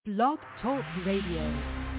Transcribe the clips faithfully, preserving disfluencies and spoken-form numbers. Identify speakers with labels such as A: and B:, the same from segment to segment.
A: Blog Talk Radio.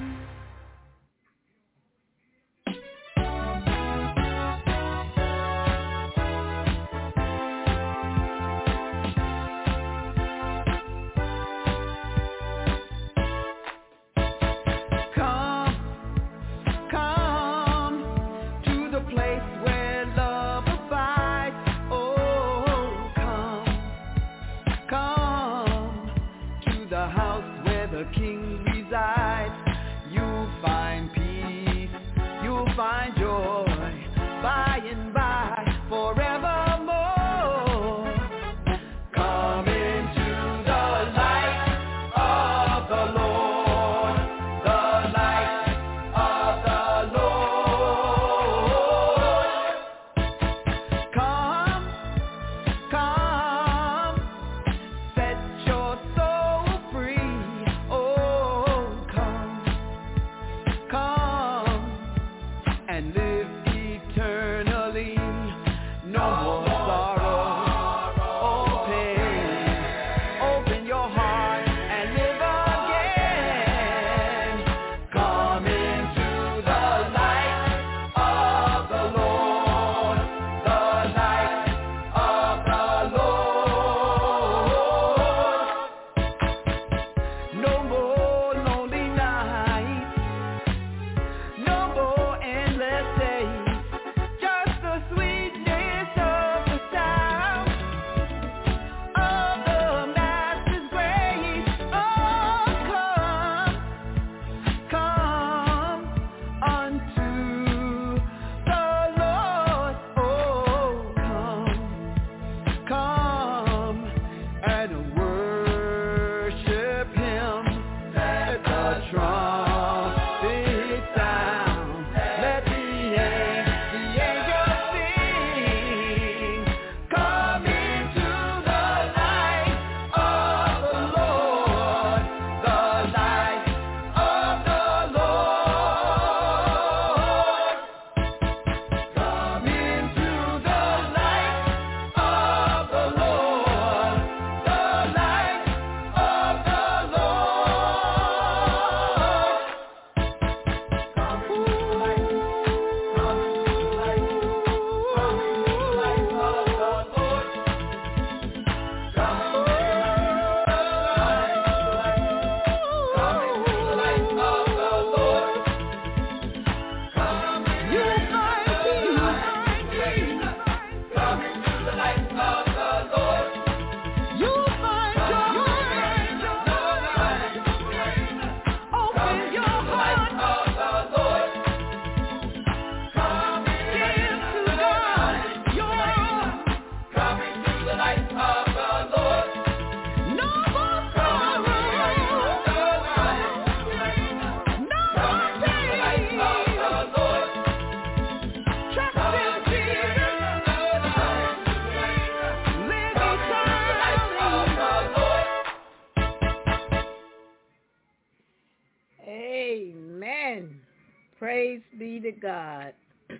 B: God.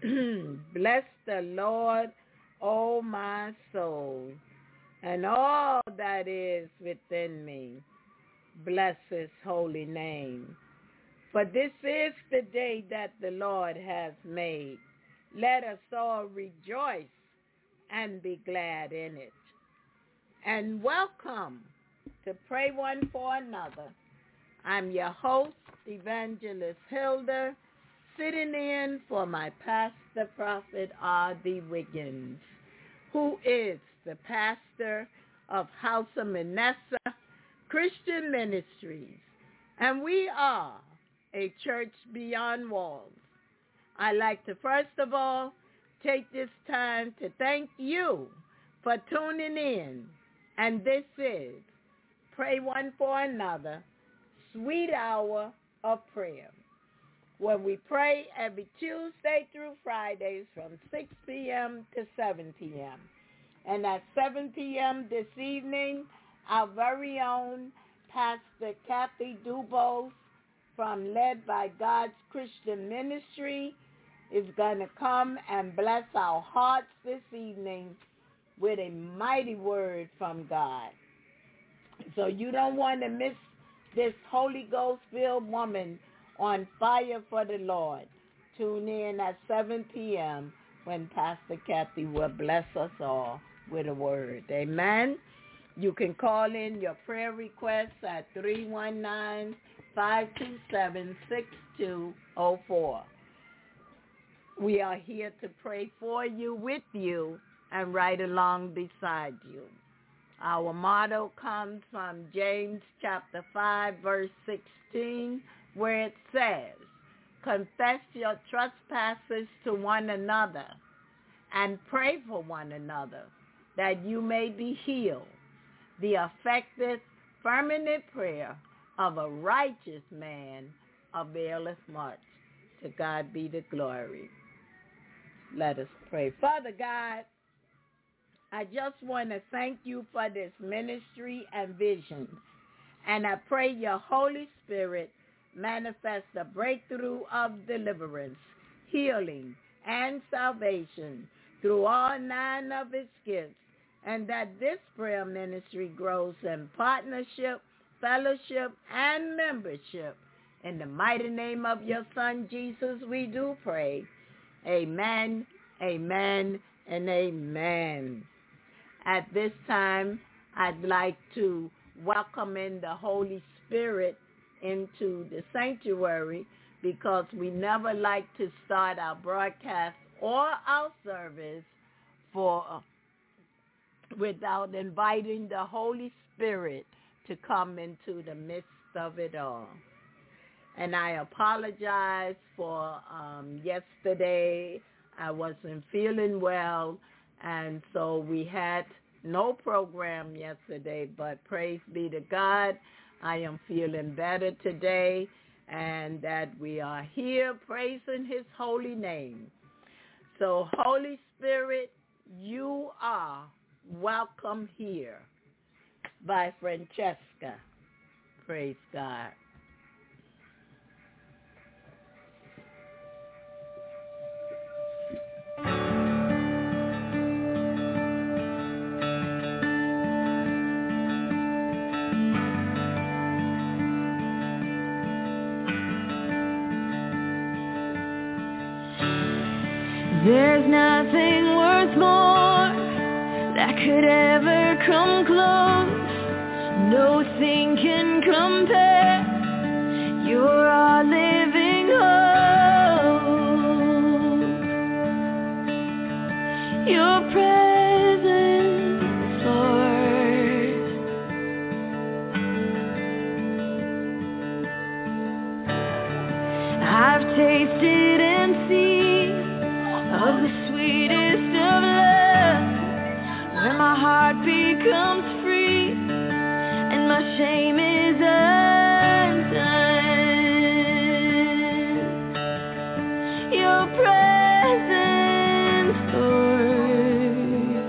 B: Bless the Lord, O my soul, and all that is within me. Bless his holy name. For this is the day that the Lord has made. Let us all rejoice and be glad in it. And welcome to Pray One for Another. I'm your host, Evangelist Hilda, sitting in for my pastor, Prophet R D. Wiggins, who is the pastor of House of Manasseh Christian Ministries, and we are a church beyond walls. I'd like to first of all take this time to thank you for tuning in, and this is Pray One for Another, Sweet Hour of Prayer, where we pray every Tuesday through Fridays from six p.m. to seven p.m. And at seven p.m. this evening, our very own Pastor Kathy Dubose from Led by God's Christian Ministry is going to come and bless our hearts this evening with a mighty word from God. So you don't want to miss this Holy Ghost-filled woman on fire for the Lord. Tune in at seven p.m. when Pastor Kathy will bless us all with a word. Amen. You can call in your prayer requests at three one nine, five two seven, six two zero four. We are here to pray for you, with you, and right along beside you. Our motto comes from James chapter five, verse sixteen, where it says, confess your trespasses to one another and pray for one another that you may be healed. The effective, fervent prayer of a righteous man availeth much. To God be the glory. Let us pray. Father God, I just want to thank you for this ministry and vision. And I pray your Holy Spirit manifest a breakthrough of deliverance, healing, and salvation through all nine of its gifts, and that this prayer ministry grows in partnership, fellowship, and membership. In the mighty name of your Son, Jesus, we do pray. Amen, amen, and amen. At this time, I'd like to welcome in the Holy Spirit into the sanctuary, because we never like to start our broadcast or our service for uh, without inviting the Holy Spirit to come into the midst of it all. And I apologize for um, yesterday. I wasn't feeling well, and so we had no program yesterday, but praise be to God, I am feeling better today, and that we are here praising his holy name. So, Holy Spirit, you are welcome here. By Francesca. Praise God.
C: There's nothing worth more that could ever come close. Nothing can compare. You're our living hope. Your presence, Lord. I've tasted and seen of the sweetest of love, where my heart becomes free and my shame is undone. Your presence, Lord.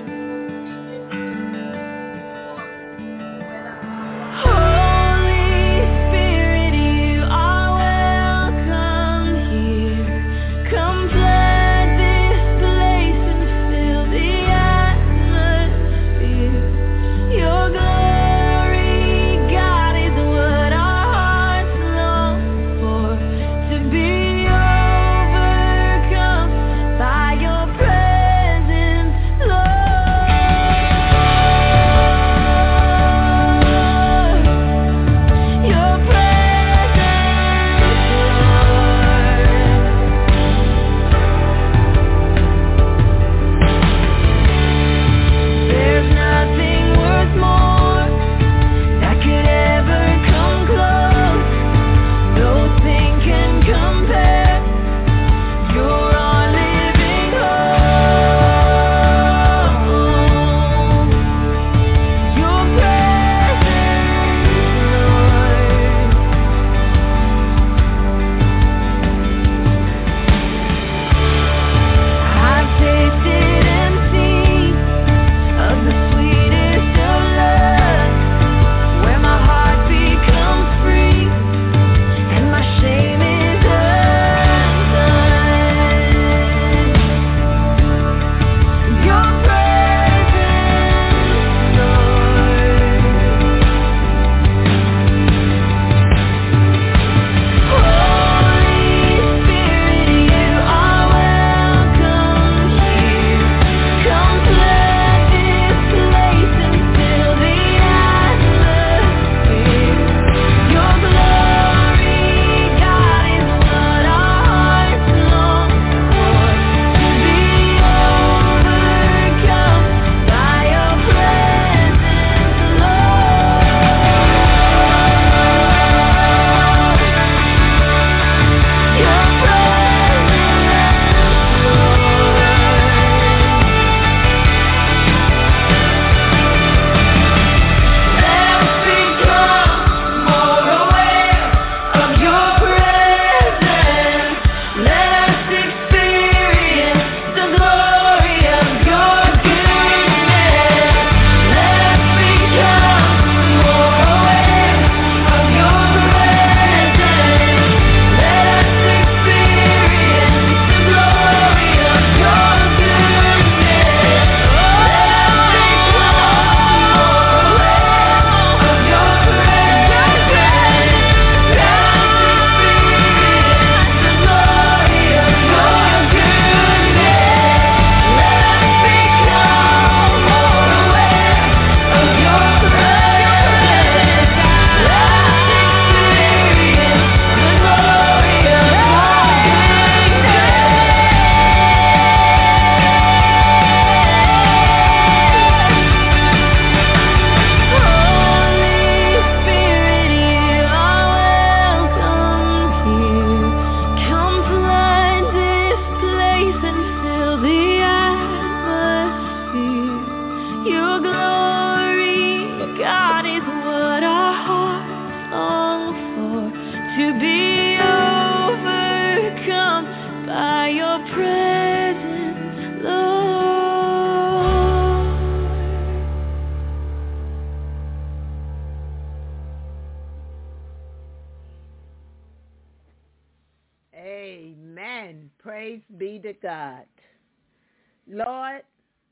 C: Holy Spirit, you are welcome here. Come flood this place and fill the atmosphere. Your glory, God, to be overcome by your presence, Lord.
B: Amen. Praise be to God. Lord,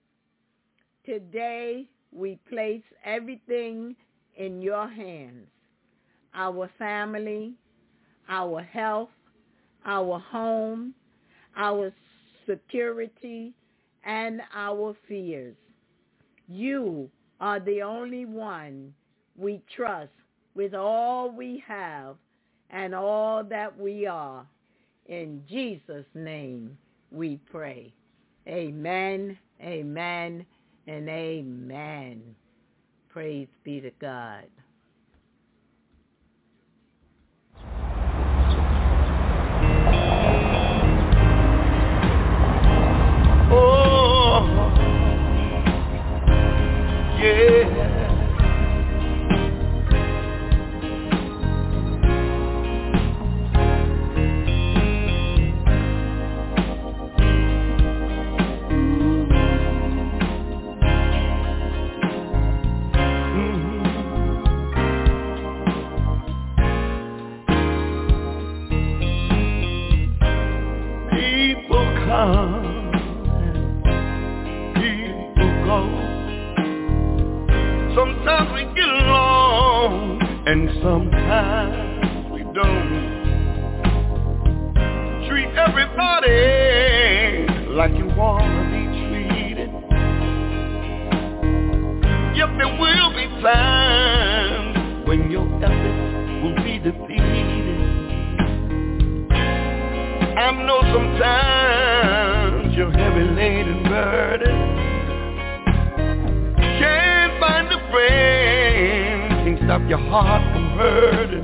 B: today we place everything in your hands. Our family, our health, our home, our security, and our fears. You are the only one we trust with all we have and all that we are. In Jesus' name we pray. Amen, amen, and amen. Praise be to God.
D: Oh, yeah. Sometimes we get along, and sometimes we don't. Treat everybody like you want to be treated. Yet there will be times when your efforts will be defeated. I know sometimes you're heavy laden burden. Find a friend, can't stop your heart from hurting.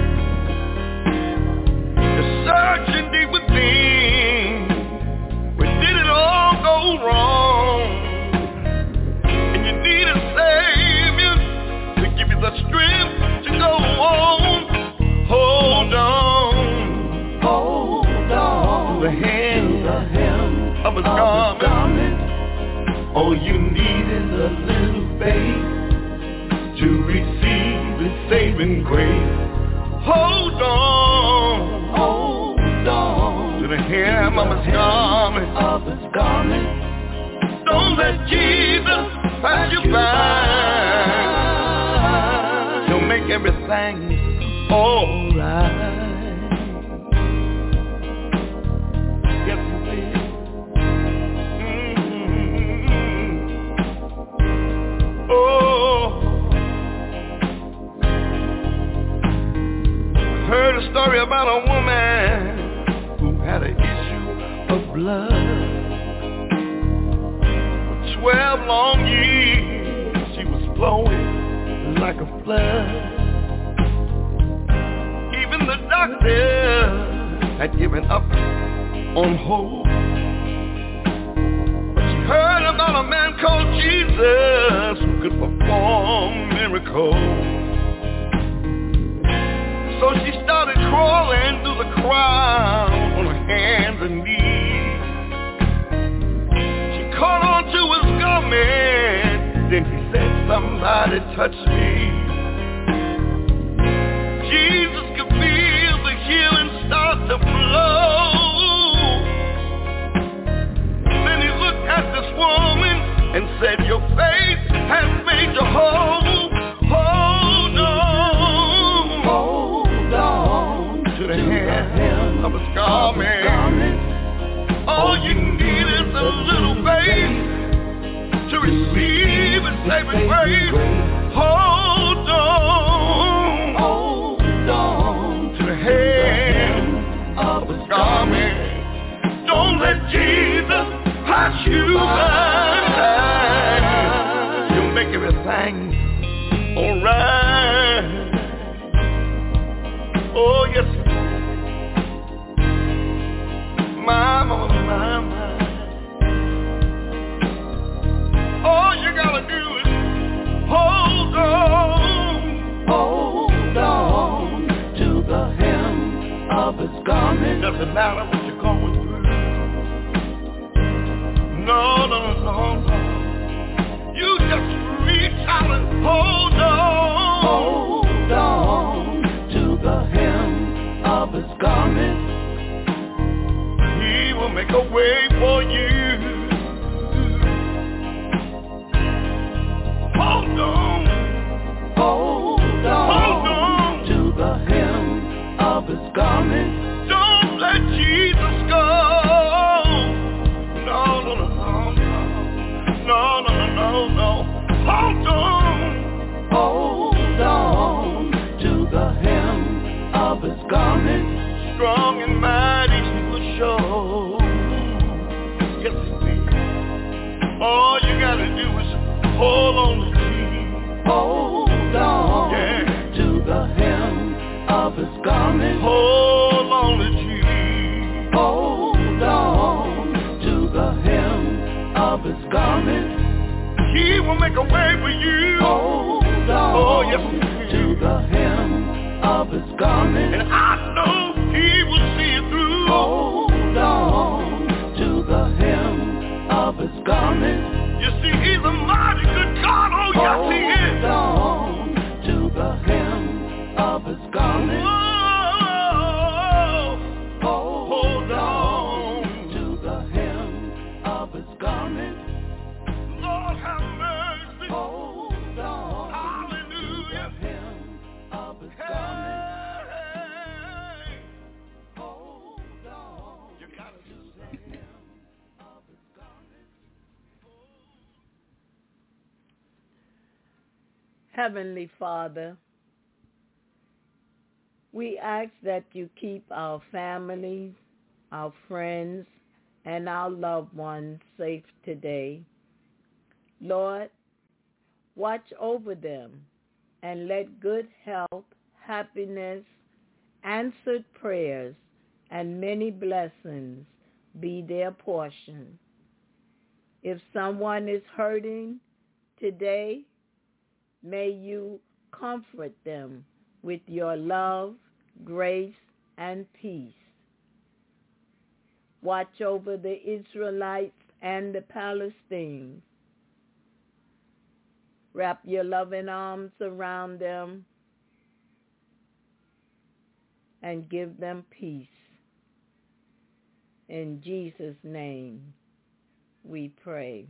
D: You're searching deep within, where did it all go wrong? And you need a savior to give you the strength to go on. Hold on, hold on to the hand, the hem of his garment. All you need is a little faith to receive His saving grace. Hold on, hold on to the hem of His garment. Of His garment. Don't let Jesus pass you by. He'll make everything alright. Yes, He will. Oh, heard a story about a woman who had an issue of blood. Twelve long years she was flowing like a flood. Even the doctor had given up on hope. Heard about a man called Jesus who could perform miracles. So she started crawling through the crowd on her hands and knees. She caught on to his garment, then he said, somebody touch me. Jesus could feel the healing start to flow. At this woman and said, your faith has made you whole. Hold on, hold on to the hem of His garment. All you need is a little faith to receive His saving grace. Hold on, hold on to the hem of His garment. Don't let Jesus pass you by. You'll make everything alright. Oh yes, my, my, my, my. All you gotta do is hold on, hold on to the hem of his garment. Doesn't matter what you're going through. No, no, no, no. You just reach out and hold on. Hold on to the hem of his garment. He will make a way for you. Hold on. Hold on. Hold on to the hem of his garment. Don't let Jesus go. No, no, no, no, no, no, no, no, no. Hold on. Hold on to the hem of his garment. Strong and mighty he will show. Yes, he will. All you gotta do is hold on to Jesus. Hold on yeah. to the hem of his garment. Hold on to Jesus. Hold on to the hem of his garment. He will make a way for you. Hold on oh, yes, to the hem of his garment. And I know he will see you through. Hold on to the hem of his garment. You see, he's a mighty good God. Oh, yes, he is. Hold on to the hem of his garment. Oh, hold on to the hem of his garment. Lord have mercy. Hold on. Hallelujah. To the hem of his garment. Hey. Hold on. You got to do the hem of his garment.
B: Heavenly Father, we ask that you keep our families, our friends, and our loved ones safe today. Lord, watch over them and let good health, happiness, answered prayers, and many blessings be their portion. If someone is hurting today, may you comfort them with your love, grace, and peace. Watch over the Israelites and the Palestinians. Wrap your loving arms around them and give them peace. In Jesus' name we pray.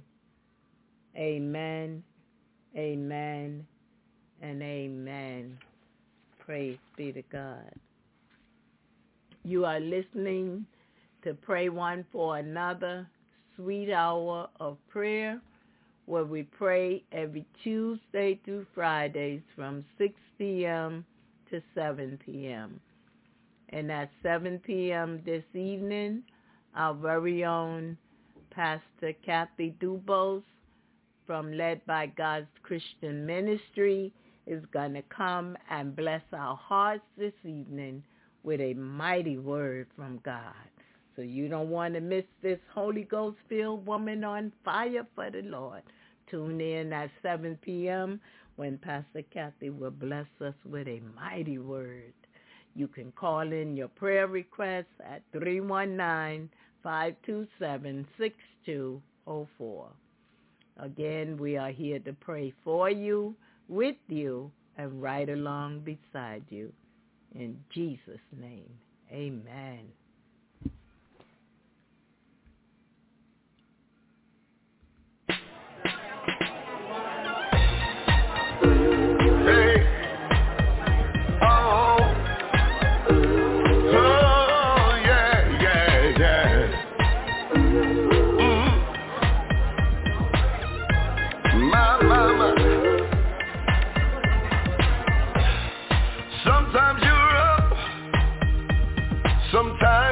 B: Amen, amen, and amen. Praise be to God. You are listening to Pray One for Another, Sweet Hour of Prayer, where we pray every Tuesday through Fridays from six p.m. to seven p.m. And at seven p.m. this evening, our very own Pastor Kathy Dubose from Led by God's Christian Ministry is going to come and bless our hearts this evening with a mighty word from God. So you don't want to miss this Holy Ghost-filled woman on fire for the Lord. Tune in at seven p.m. when Pastor Kathy will bless us with a mighty word. You can call in your prayer requests at three one nine, five two seven, six two zero four. Again, we are here to pray for you, with you, and right along beside you. In Jesus' name, amen.
D: Sometimes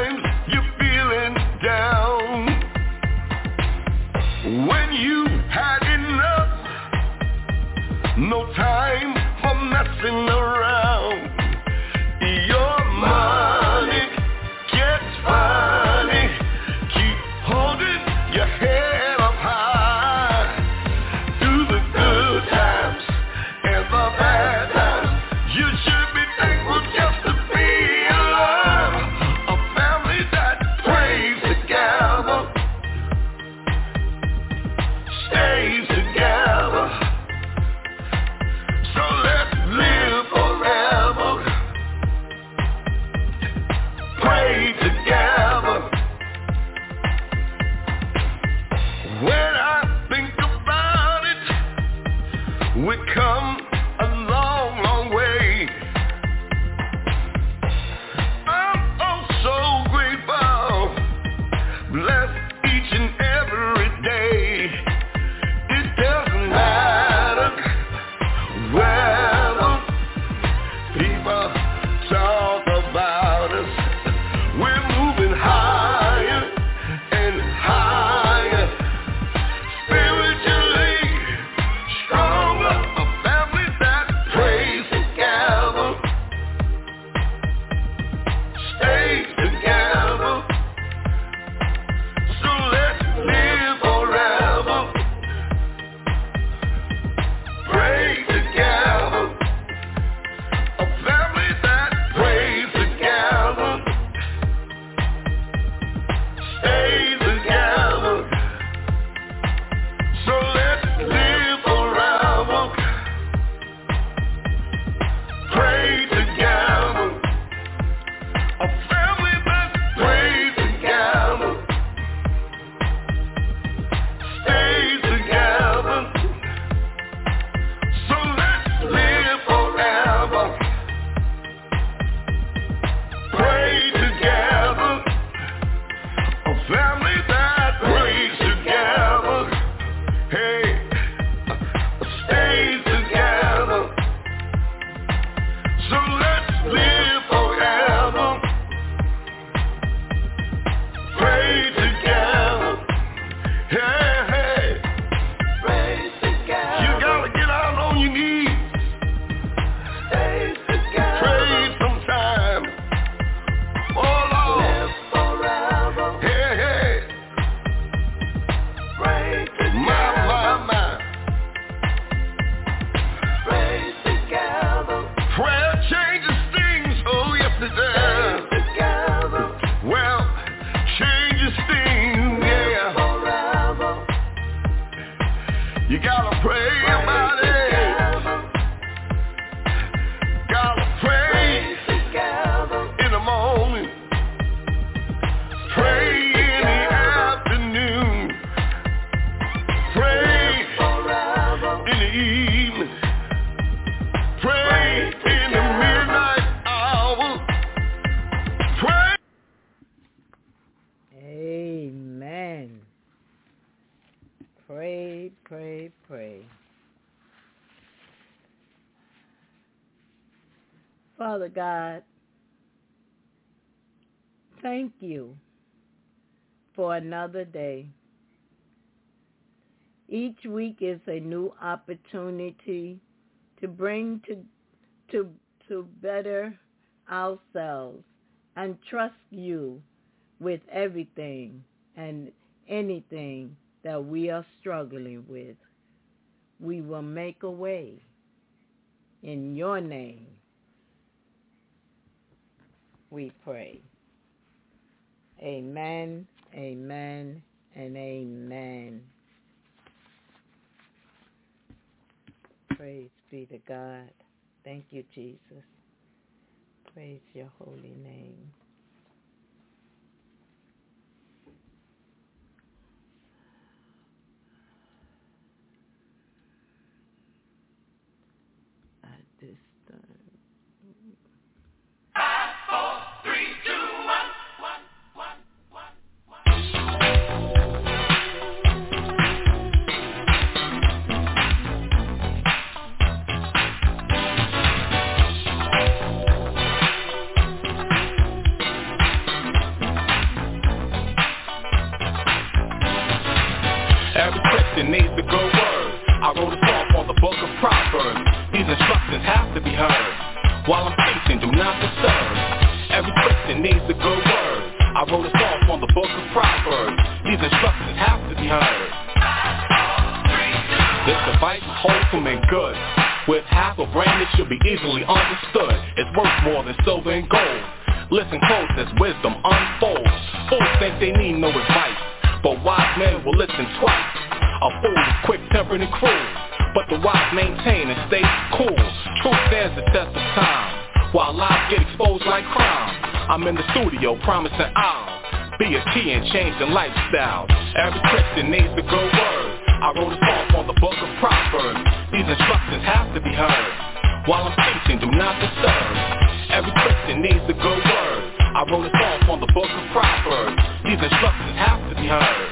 B: Father God, thank you for another day. Each week is a new opportunity to bring to to to better ourselves and trust you with everything and anything that we are struggling with. We will make a way in your name. We pray. Amen, amen, and amen. Praise be to God. Thank you, Jesus. Praise your holy name. At this time.
E: Five, four, three, two, one, one, one, one, one.
F: Every Christian needs the good word. I wrote a song on the book of Proverbs. These instructions have to be heard. While I'm preaching, do not disturb. Every Christian needs the good word. I wrote a song on the book of Proverbs. These instructions have to be heard. This device is wholesome and good. With half a brain, it should be easily understood. It's worth more than silver and gold. Listen close as wisdom unfolds. Fools think they need no advice, but wise men will listen twice. A fool is quick-tempered and cruel, but the wise maintain and stay cool. Truth stands the test of time, while lies get exposed like crime. I'm in the studio promising I'll be a key in changing lifestyles. Every Christian needs the good word. I wrote a song on the book of Proverbs. These instructions have to be heard. While I'm teaching, do not disturb. Every Christian needs the good word. I wrote a song on the book of Proverbs. These instructions have to be heard.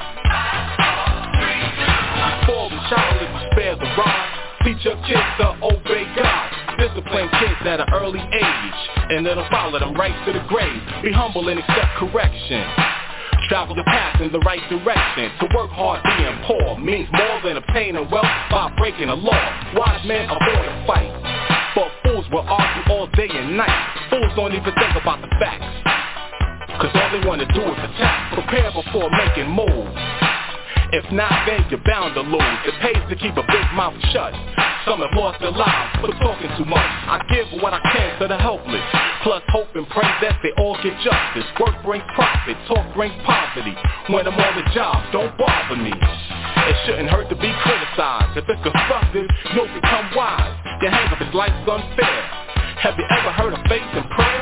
F: Spoil the child if you spare the rod. Teach your kids to obey God. Discipline kids at an early age, and it'll follow them right to the grave. Be humble and accept correction. Travel the path in the right direction. To work hard being poor means more than obtaining wealth by breaking the law. Wise men avoid a fight, but fools will argue all day and night. Fools don't even think about the facts, cause all they wanna do is attack. Prepare before making moves. If not, then you're bound to lose. It pays to keep a big mouth shut. Some have lost their lives for talking too much. I give what I can to the helpless, plus hope and pray that they all get justice. Work brings profit, talk brings poverty. When I'm on the job, don't bother me. It shouldn't hurt to be criticized. If it's constructive, you'll become wise. Your hang-up is life's unfair. Have you ever heard of faith and prayer?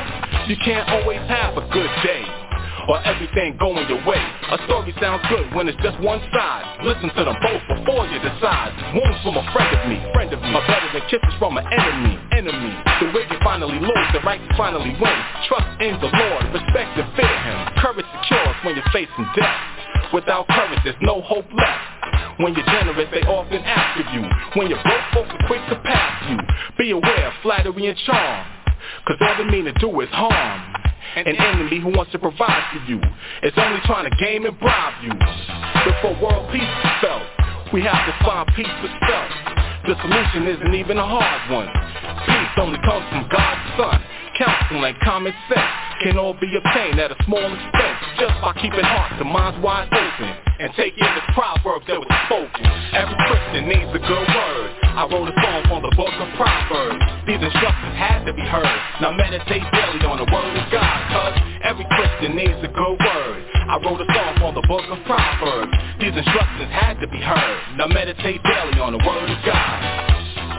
F: You can't always have a good day or everything going your way. A story sounds good when it's just one side. Listen to them both before you decide. Wounds from a friend of me, friend of me, are better than kisses from an enemy, enemy. The wicked finally lose, the righteous finally win. Trust in the Lord, respect and fear Him. Courage secures when you're facing death. Without courage, there's no hope left. When you're generous, they often ask of you. When you're broke, folks are quick to pass you. Be aware of flattery and charm, cause all they mean to do is harm. An enemy who wants to provide for you is only trying to game and bribe you. Before world peace is felt, we have to find peace for self. The solution isn't even a hard one. Peace only comes from God's Son. Counsel and common sense can all be obtained at a small expense, just by keeping hearts and minds wide open and taking the proverbs that was spoken. Every Christian needs a good word. I wrote a song on the book of Proverbs. These instructions had to be heard. Now meditate daily on the word of God, cause every Christian needs a good word. I wrote a song on the book of Proverbs. These instructions had to be heard. Now meditate daily on the word of God.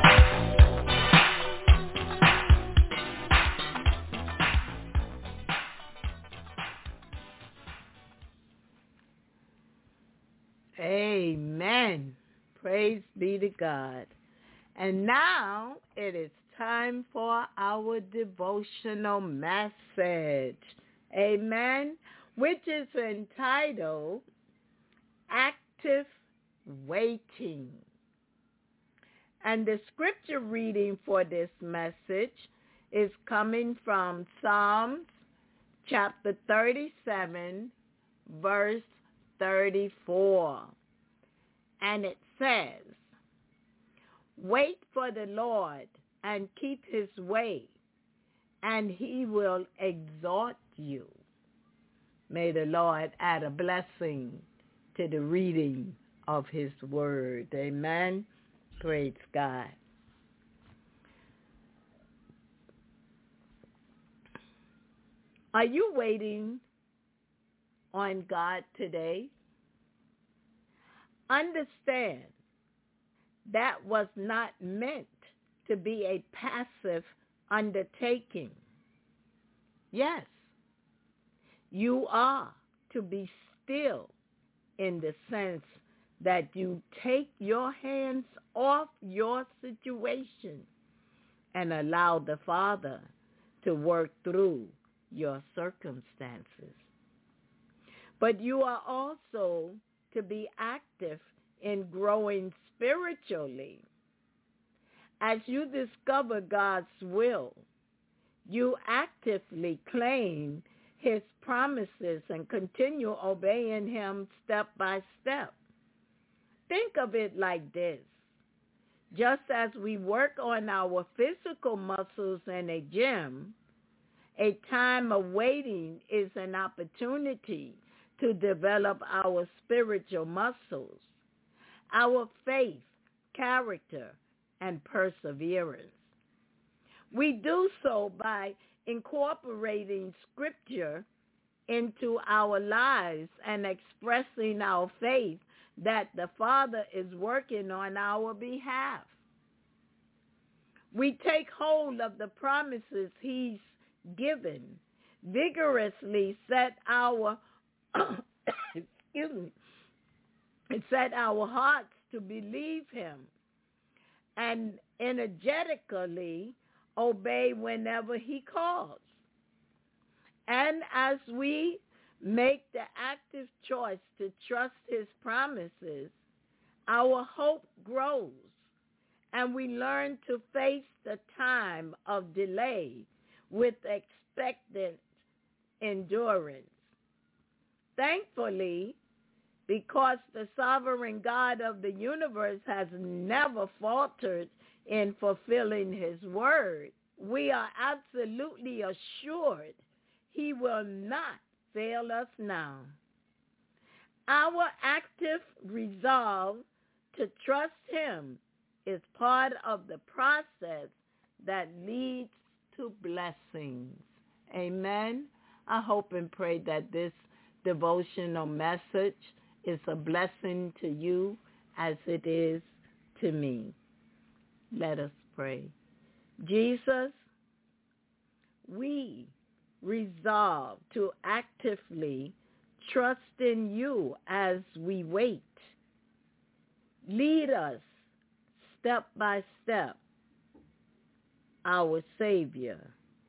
B: Amen. Praise be to God. And now it is time for our devotional message. Amen. Which is entitled Active Waiting. And the scripture reading for this message is coming from Psalms chapter thirty-seven, verse thirty-four. And it says, wait for the Lord and keep his way, and he will exhort you. May the Lord add a blessing to the reading of his word. Amen. Praise God. Are you waiting on God today? Understand that was not meant to be a passive undertaking. Yes, you are to be still in the sense that you take your hands off your situation and allow the Father to work through your circumstances. But you are also to be active in growing spiritually. As you discover God's will, you actively claim his promises and continue obeying him step by step. Think of it like this. Just as we work on our physical muscles in a gym, a time of waiting is an opportunity to develop our spiritual muscles, our faith, character, and perseverance. We do so by incorporating scripture into our lives and expressing our faith that the Father is working on our behalf. We take hold of the promises he's given, vigorously set our excuse me, set our hearts to believe him, and energetically obey whenever he calls. And as we make the active choice to trust his promises, our hope grows, and we learn to face the time of delay with expectant endurance. Thankfully, because the sovereign God of the universe has never faltered in fulfilling his word, we are absolutely assured he will not fail us now. Our active resolve to trust him is part of the process that leads to blessings. Amen. I hope and pray that this devotional message is a blessing to you as it is to me. Let us pray. Jesus, we resolve to actively trust in you as we wait. Lead us step by step, our Savior.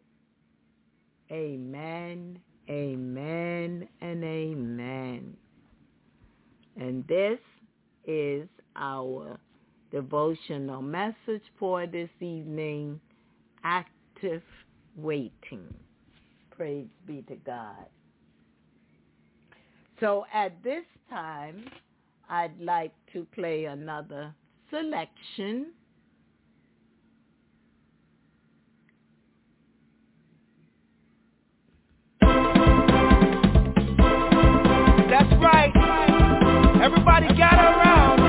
B: Amen, amen, and amen. And this is our devotional message for this evening, active waiting. Praise be to God. So at this time, I'd like to play another selection.
G: That's right. Everybody gather around.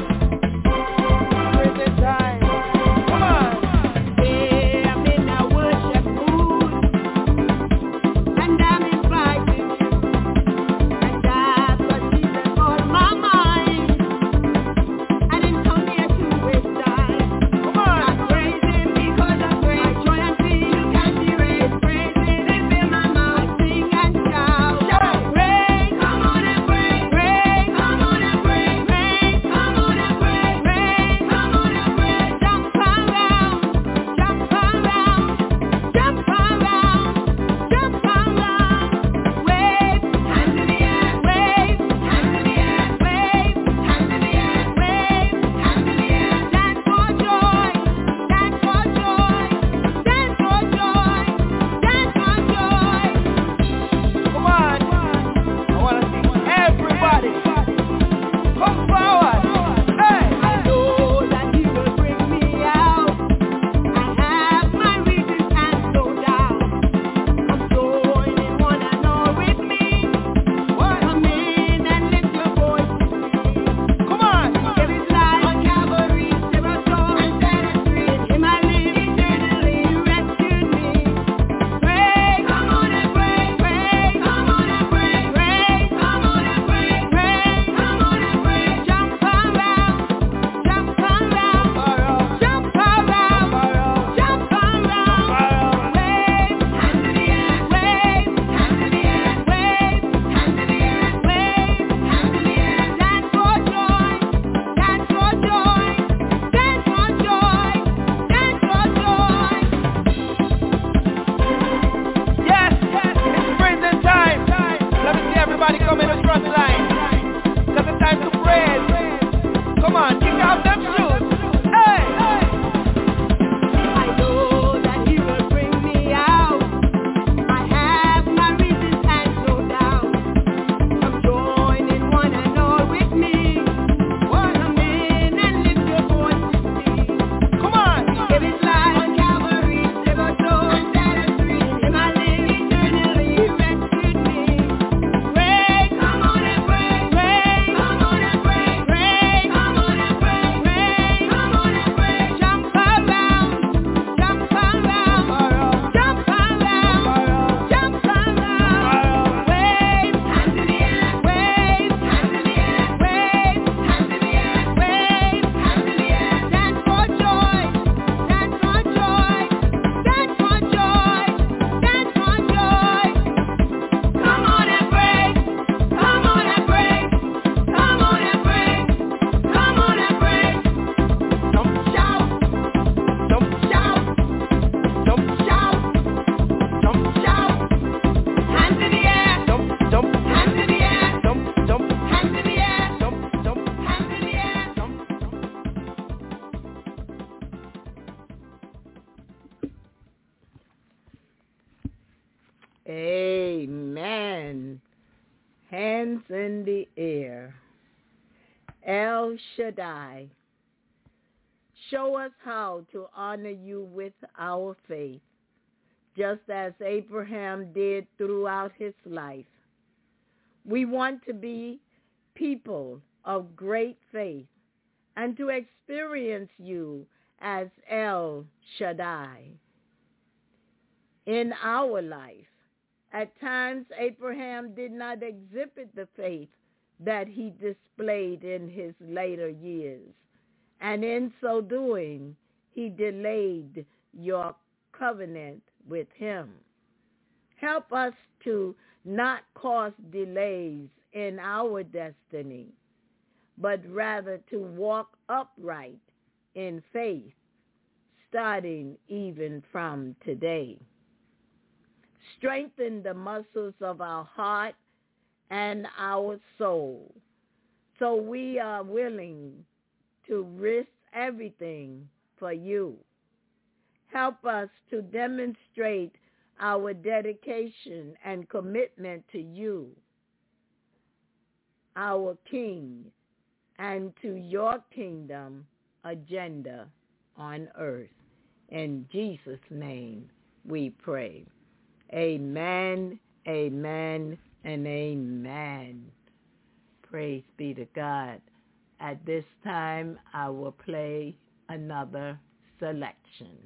G: Prison time. Come on.
C: Yeah, I'm in a worship mood, and I'm inviting you, and that's what Jesus on my mind. I didn't come here to waste time.
G: Come on.
C: I praise Him because of great joy and peace. You can't erase praises and fill my mouth, sing and shout.
G: Shout.
C: Praise, come on and praise, praise, come on and praise, praise, come on and praise, praise, come on and praise. Jump around, jump around, jump around, jump around. Wave, hands in the air, wave, hands in the air, wave, hands in the air, wave, hands in the air. Dance for joy, dance for joy, dance for joy, dance for joy.
G: Come on. I want to see everybody. Come forward. Hey.
C: I know that He will bring me out. I have my reasons and slow down. I'm joining one and all with me. Come in and lift your voice with me.
G: Come on.
C: Give His life on Calvary, save us all and set us free. In Him I live eternally, He rescued me. Praise, come on and praise, praise, come on and praise, praise, come on and praise, praise, come on and praise. Jump around, jump around, jump around, jump around. Wave, hands in the air, wave, hands in the air, wave, hands in the air, wave, hands in the air. Dance for joy, dance for joy, dance for joy, dance for joy.
G: Yes, it's prison time. Let me see everybody come in the front line. Cause it's time to praise. Come on, kick off them shoes. Hey!
C: I know that He will bring me out. I have my reasons and slow down. Come join in one and all with me. Come in and lift your voice with me.
G: Come on.
C: Give His life on Calvary, save us all and set us free. In Him I live eternally, He rescued me. Praise, come on and praise, praise, come on and praise, praise, come on and praise, praise, come on and praise. Jump around, jump around, jump around, jump around. Wave, hands in the air, wave, hands in the air, wave, hands in the air, wave, hands in the air. Dance for joy, dance for joy, dance for joy, dance for joy. Come on and praise, come on and praise, come on and praise, come on and praise.
G: Jump,
C: Shout,
G: jump,
C: shout,
G: jump,
C: shout,
G: jump,
C: shout. Hands in the air,
G: jump, jump,
C: hands in the air,
G: jump, jump,
C: hands in the air,
G: jump, jump,
C: hands in the air.
G: jump.
B: Amen. Hands in the air. El Shaddai, show us how to honor you with our faith, just as Abraham did throughout his life. We want to be people of great faith and to experience you as El Shaddai in our life. At times, Abraham did not exhibit the faith that he displayed in his later years, and in so doing, he delayed your covenant with him. Help us to not cause delays in our destiny, but rather to walk upright in faith, starting even from today. Strengthen the muscles of our heart and our soul, so we are willing to risk everything for you. Help us to demonstrate our dedication and commitment to you, our King, and to your kingdom agenda on earth. In Jesus' name we pray. Amen, amen, and amen. Praise be to God. At this time, I will play another selection.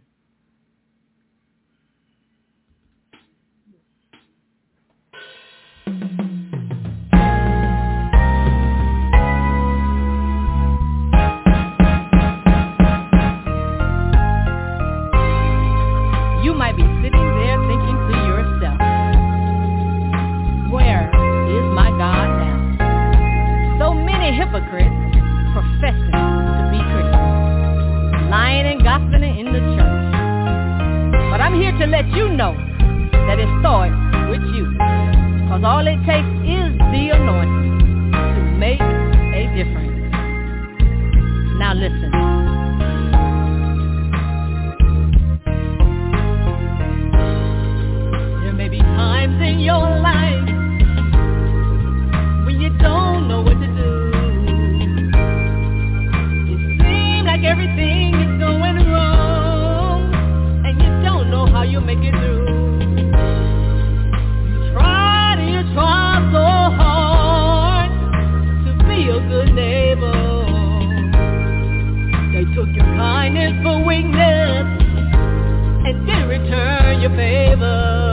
H: You might be sitting there thinking to yourself, where is my God now? So many hypocrites professing to be Christians, lying and gossiping in the church. But I'm here to let you know that it starts with you, because all it takes is the anointing to make a difference. Now listen. Times in your life when you don't know what to do. It seems like everything is going wrong, and you don't know how you'll make it through. You tried and you tried so hard to be a good neighbor. They took your kindness for weakness and didn't return your favor.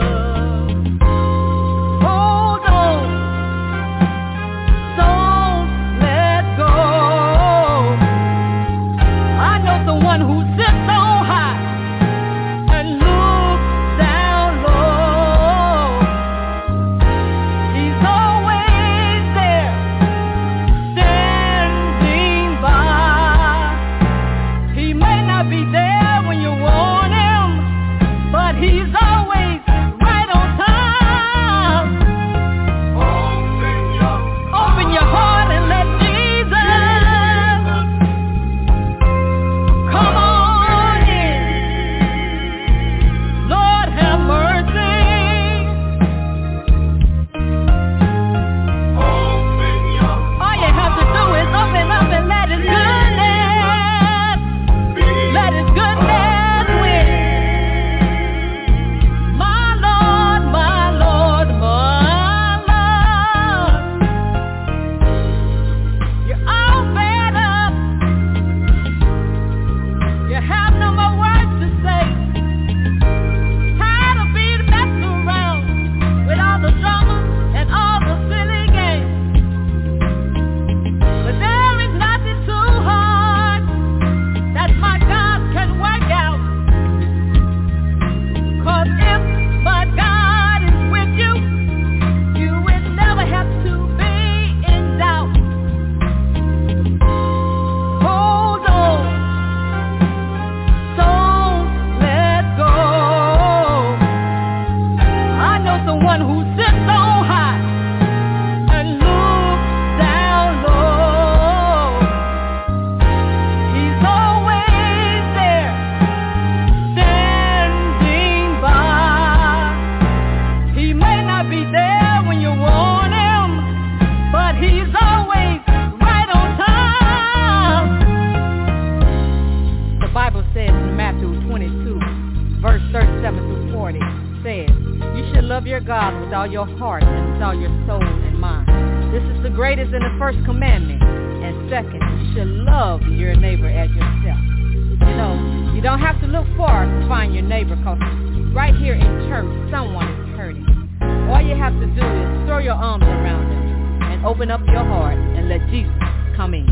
H: Your heart and with all your soul and mind. This is the greatest and the first commandment. And second, you should love your neighbor as yourself. You know, you don't have to look far to find your neighbor, because right here in church, someone is hurting. All you have to do is throw your arms around them and open up your heart and let Jesus come in.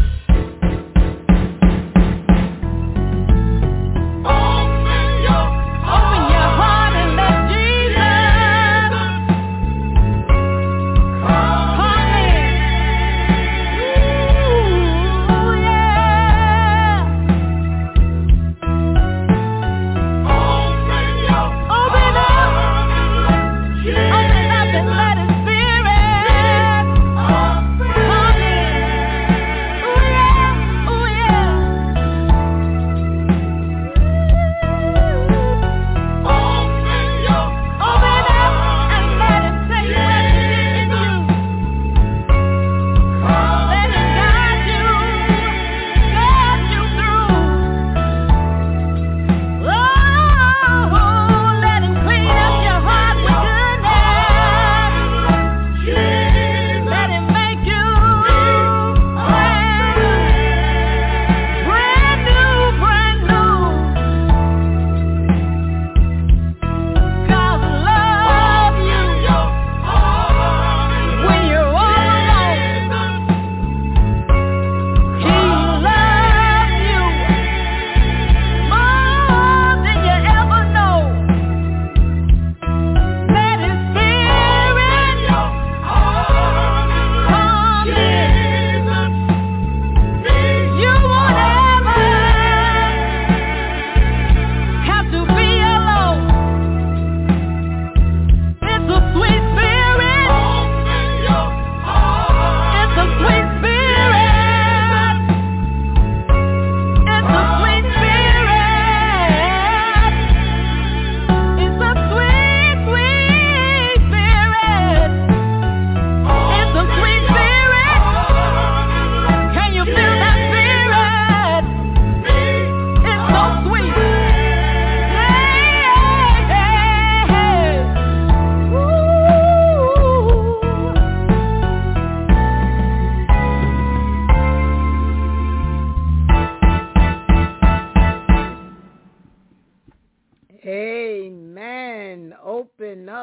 H: Open your, open your heart and let Jesus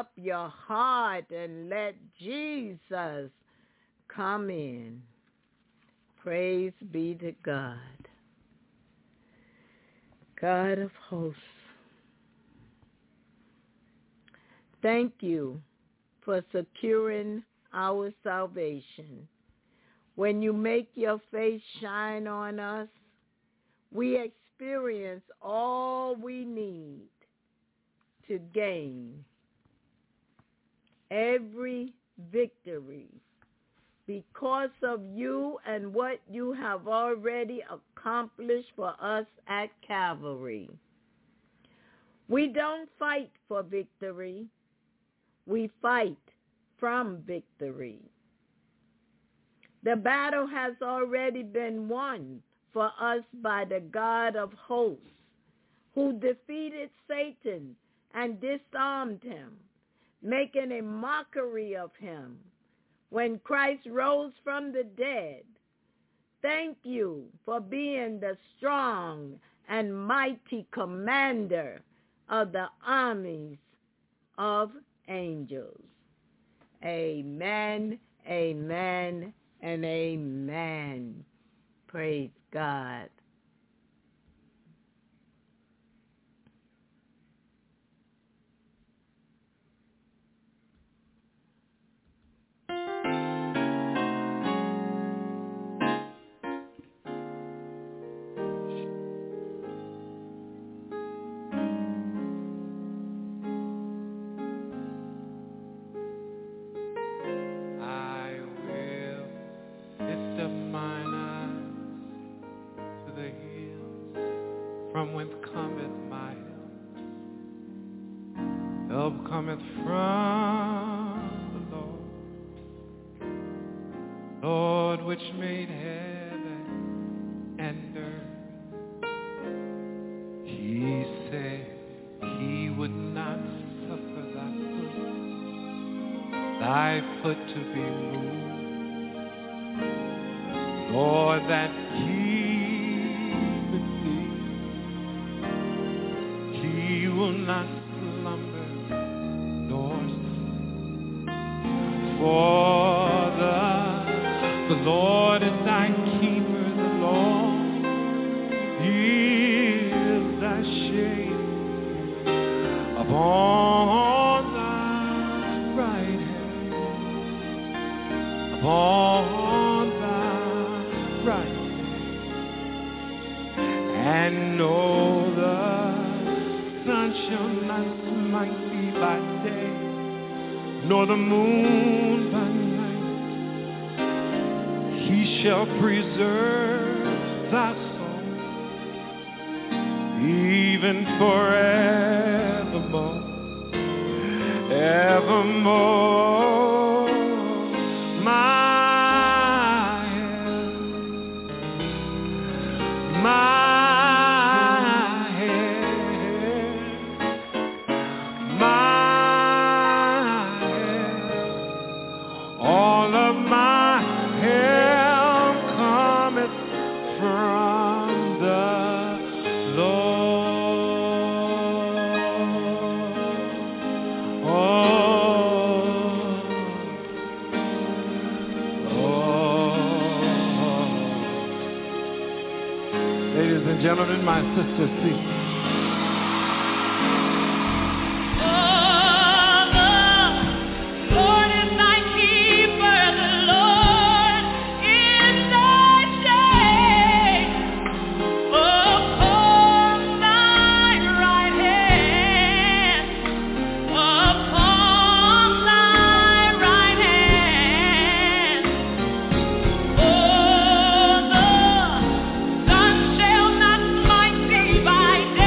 B: up your heart and let Jesus come in. Praise be to God. God of hosts, thank you for securing our salvation. When you make your face shine on us, we experience all we need to gain every victory because of you and what you have already accomplished for us at Calvary. We don't fight for victory. We fight from victory. The battle has already been won for us by the God of hosts, who defeated Satan and disarmed him, making a mockery of him when Christ rose from the dead. Thank you for being the strong and mighty commander of the armies of angels. Amen, amen, and amen. Praise God.
I: From whence cometh my help? Help cometh from the Lord, Lord which made heaven and earth. He said he would not suffer thy foot, thy foot to be moved. Lord, that he will not slumber nor sleep. For the, the Lord is thy keeper, the Lord is thy shade upon thy right hand, upon thy right hand, and know the sun shall not smite thee by day, nor the moon by night. He shall preserve thy soul, even forevermore, evermore. My help, my gentlemen, my sister, see.
C: By day.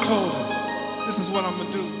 I: told him, this is what I'm going to do.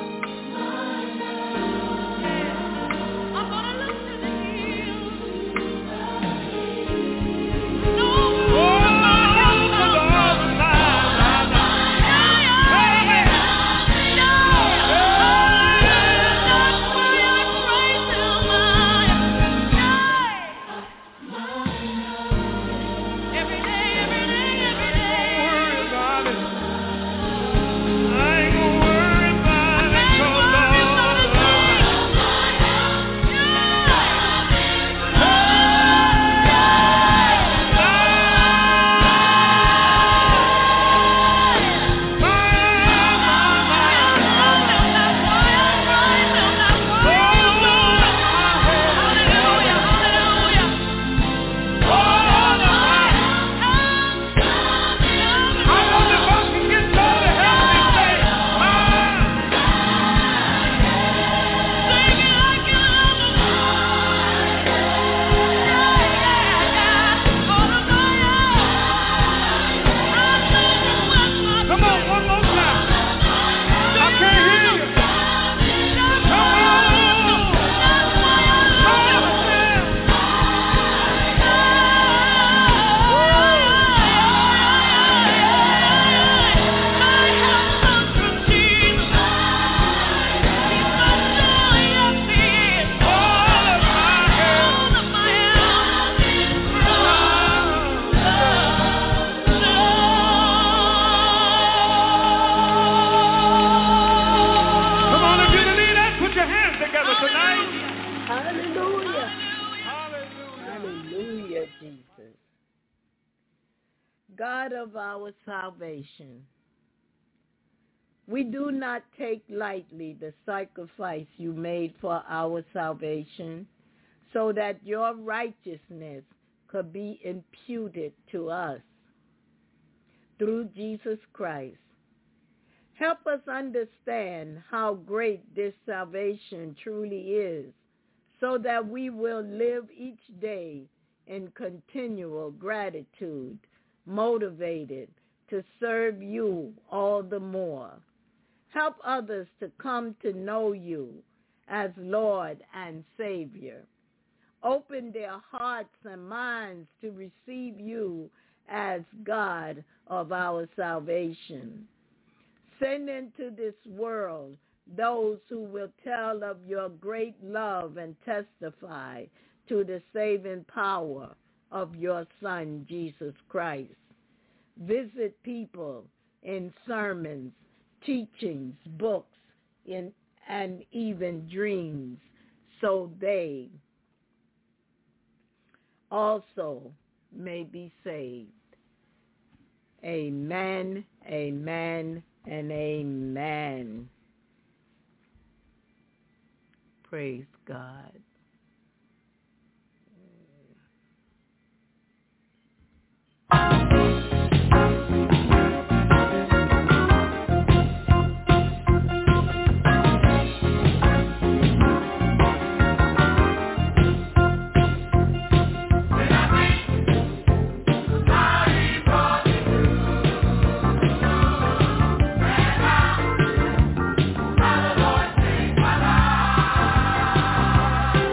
B: God of our salvation, we do not take lightly the sacrifice you made for our salvation, so that your righteousness could be imputed to us through Jesus Christ. Help us understand how great this salvation truly is, so that we will live each day in continual gratitude, motivated to serve you all the more. Help others to come to know you as Lord and Savior. Open their hearts and minds to receive you as God of our salvation. Send into this world those who will tell of your great love and testify to the saving power of your Son, Jesus Christ. Visit people in sermons, teachings, books, in, and even dreams, so they also may be saved. Amen, amen, and amen. Praise God.
C: Thank you.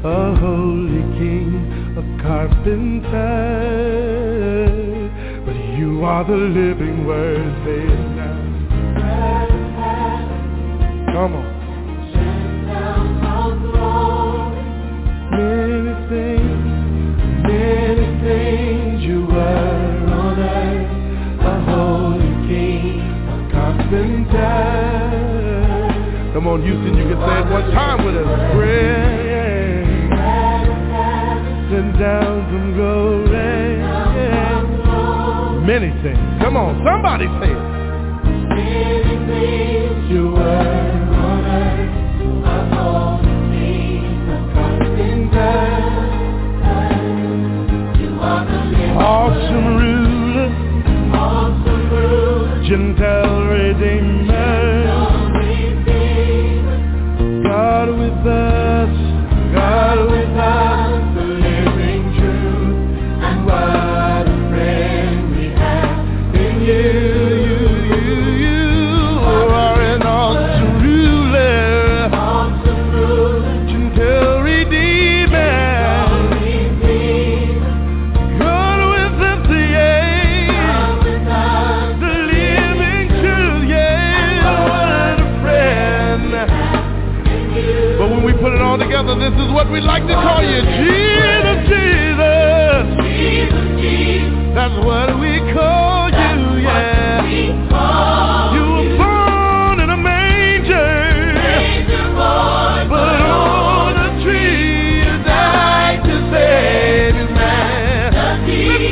I: a holy king, a carpenter, but you are the living word. Say it now. Come on. Many things, many things you were on earth, a holy king, a carpenter. Come on, Houston, you can say it one time with us. Bread, sent down from glory. Many things. Come on, somebody say it. Many things you were on earth, a holy king, a carpenter. You are the living awesome ruler, awesome ruler, Gentile redeemer. God with us, God with us, the living truth, and what a friend we have in you, you, you, you are an awesome ruler, awesome ruler, gentle redeemer, God with us, yeah, God with us, the living truth, yeah, what a friend. But when we put it all together, this is what we like to call you. Jesus, Jesus. Jesus, Jesus. That's what we call you, yeah. You were born in a manger, but on a tree you died to save his man. Jesus,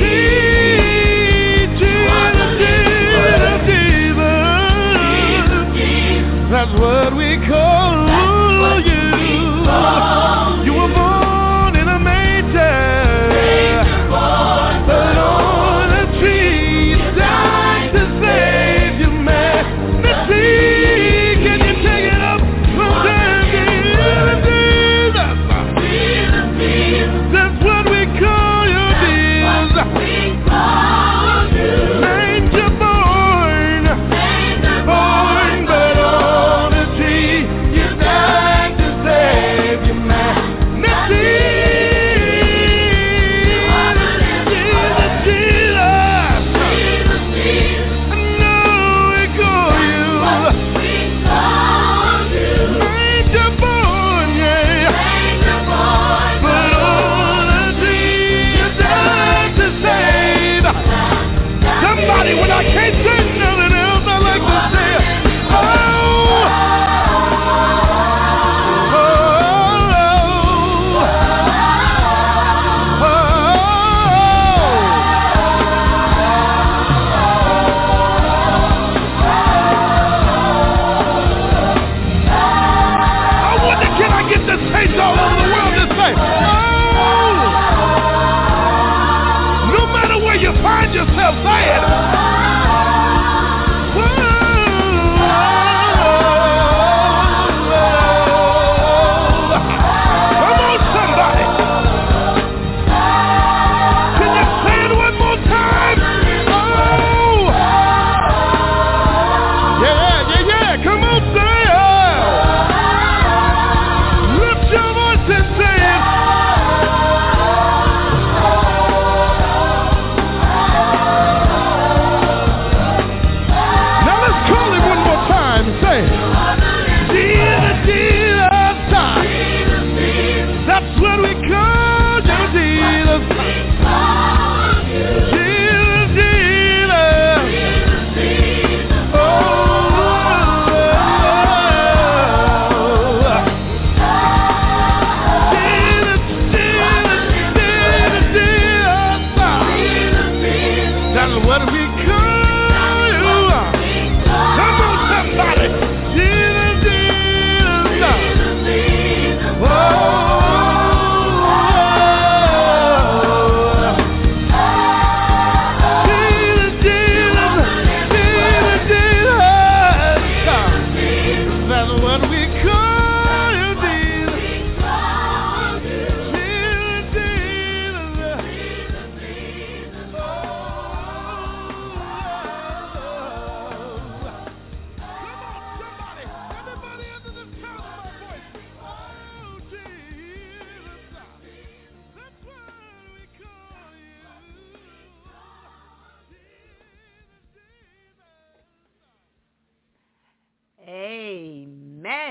I: Jesus, Jesus. That's what we call you. You were born in a manger, but on a tree you died to save your man. See, can you take it up from there? Jesus, that's what we call you, Jesus. Manger born, born, but on a tree you died to save your man. When I can't say nothing else, I like to say, oh, oh, oh, I wonder, can I get this taste all over the world to say, oh, no matter where you find yourself, say it. Come on, say it. Lift your voice.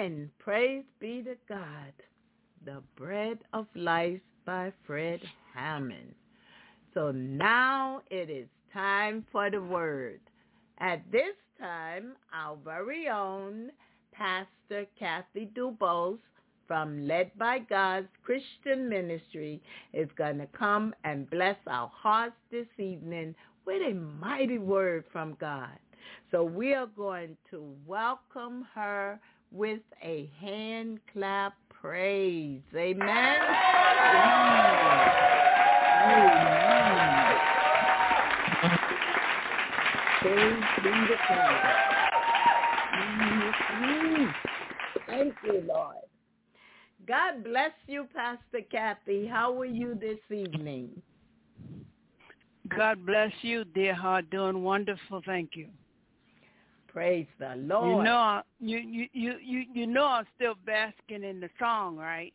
B: Amen. Praise be to God. The Bread of Life by Fred Hammond. So now it is time for the word. At this time, our very own Pastor Kathy Dubose from Led by God's Christian Ministry is going to come and bless our hearts this evening with a mighty word from God. So we are going to welcome her with a hand clap praise. Amen. Amen. Praise be to God. Thank you, Lord. God bless you, Pastor Kathy. How are you this evening?
J: God bless you, dear heart. Doing wonderful. Thank you.
B: Praise the Lord.
J: You know, you you you you, you know I'm still basking in the song, right?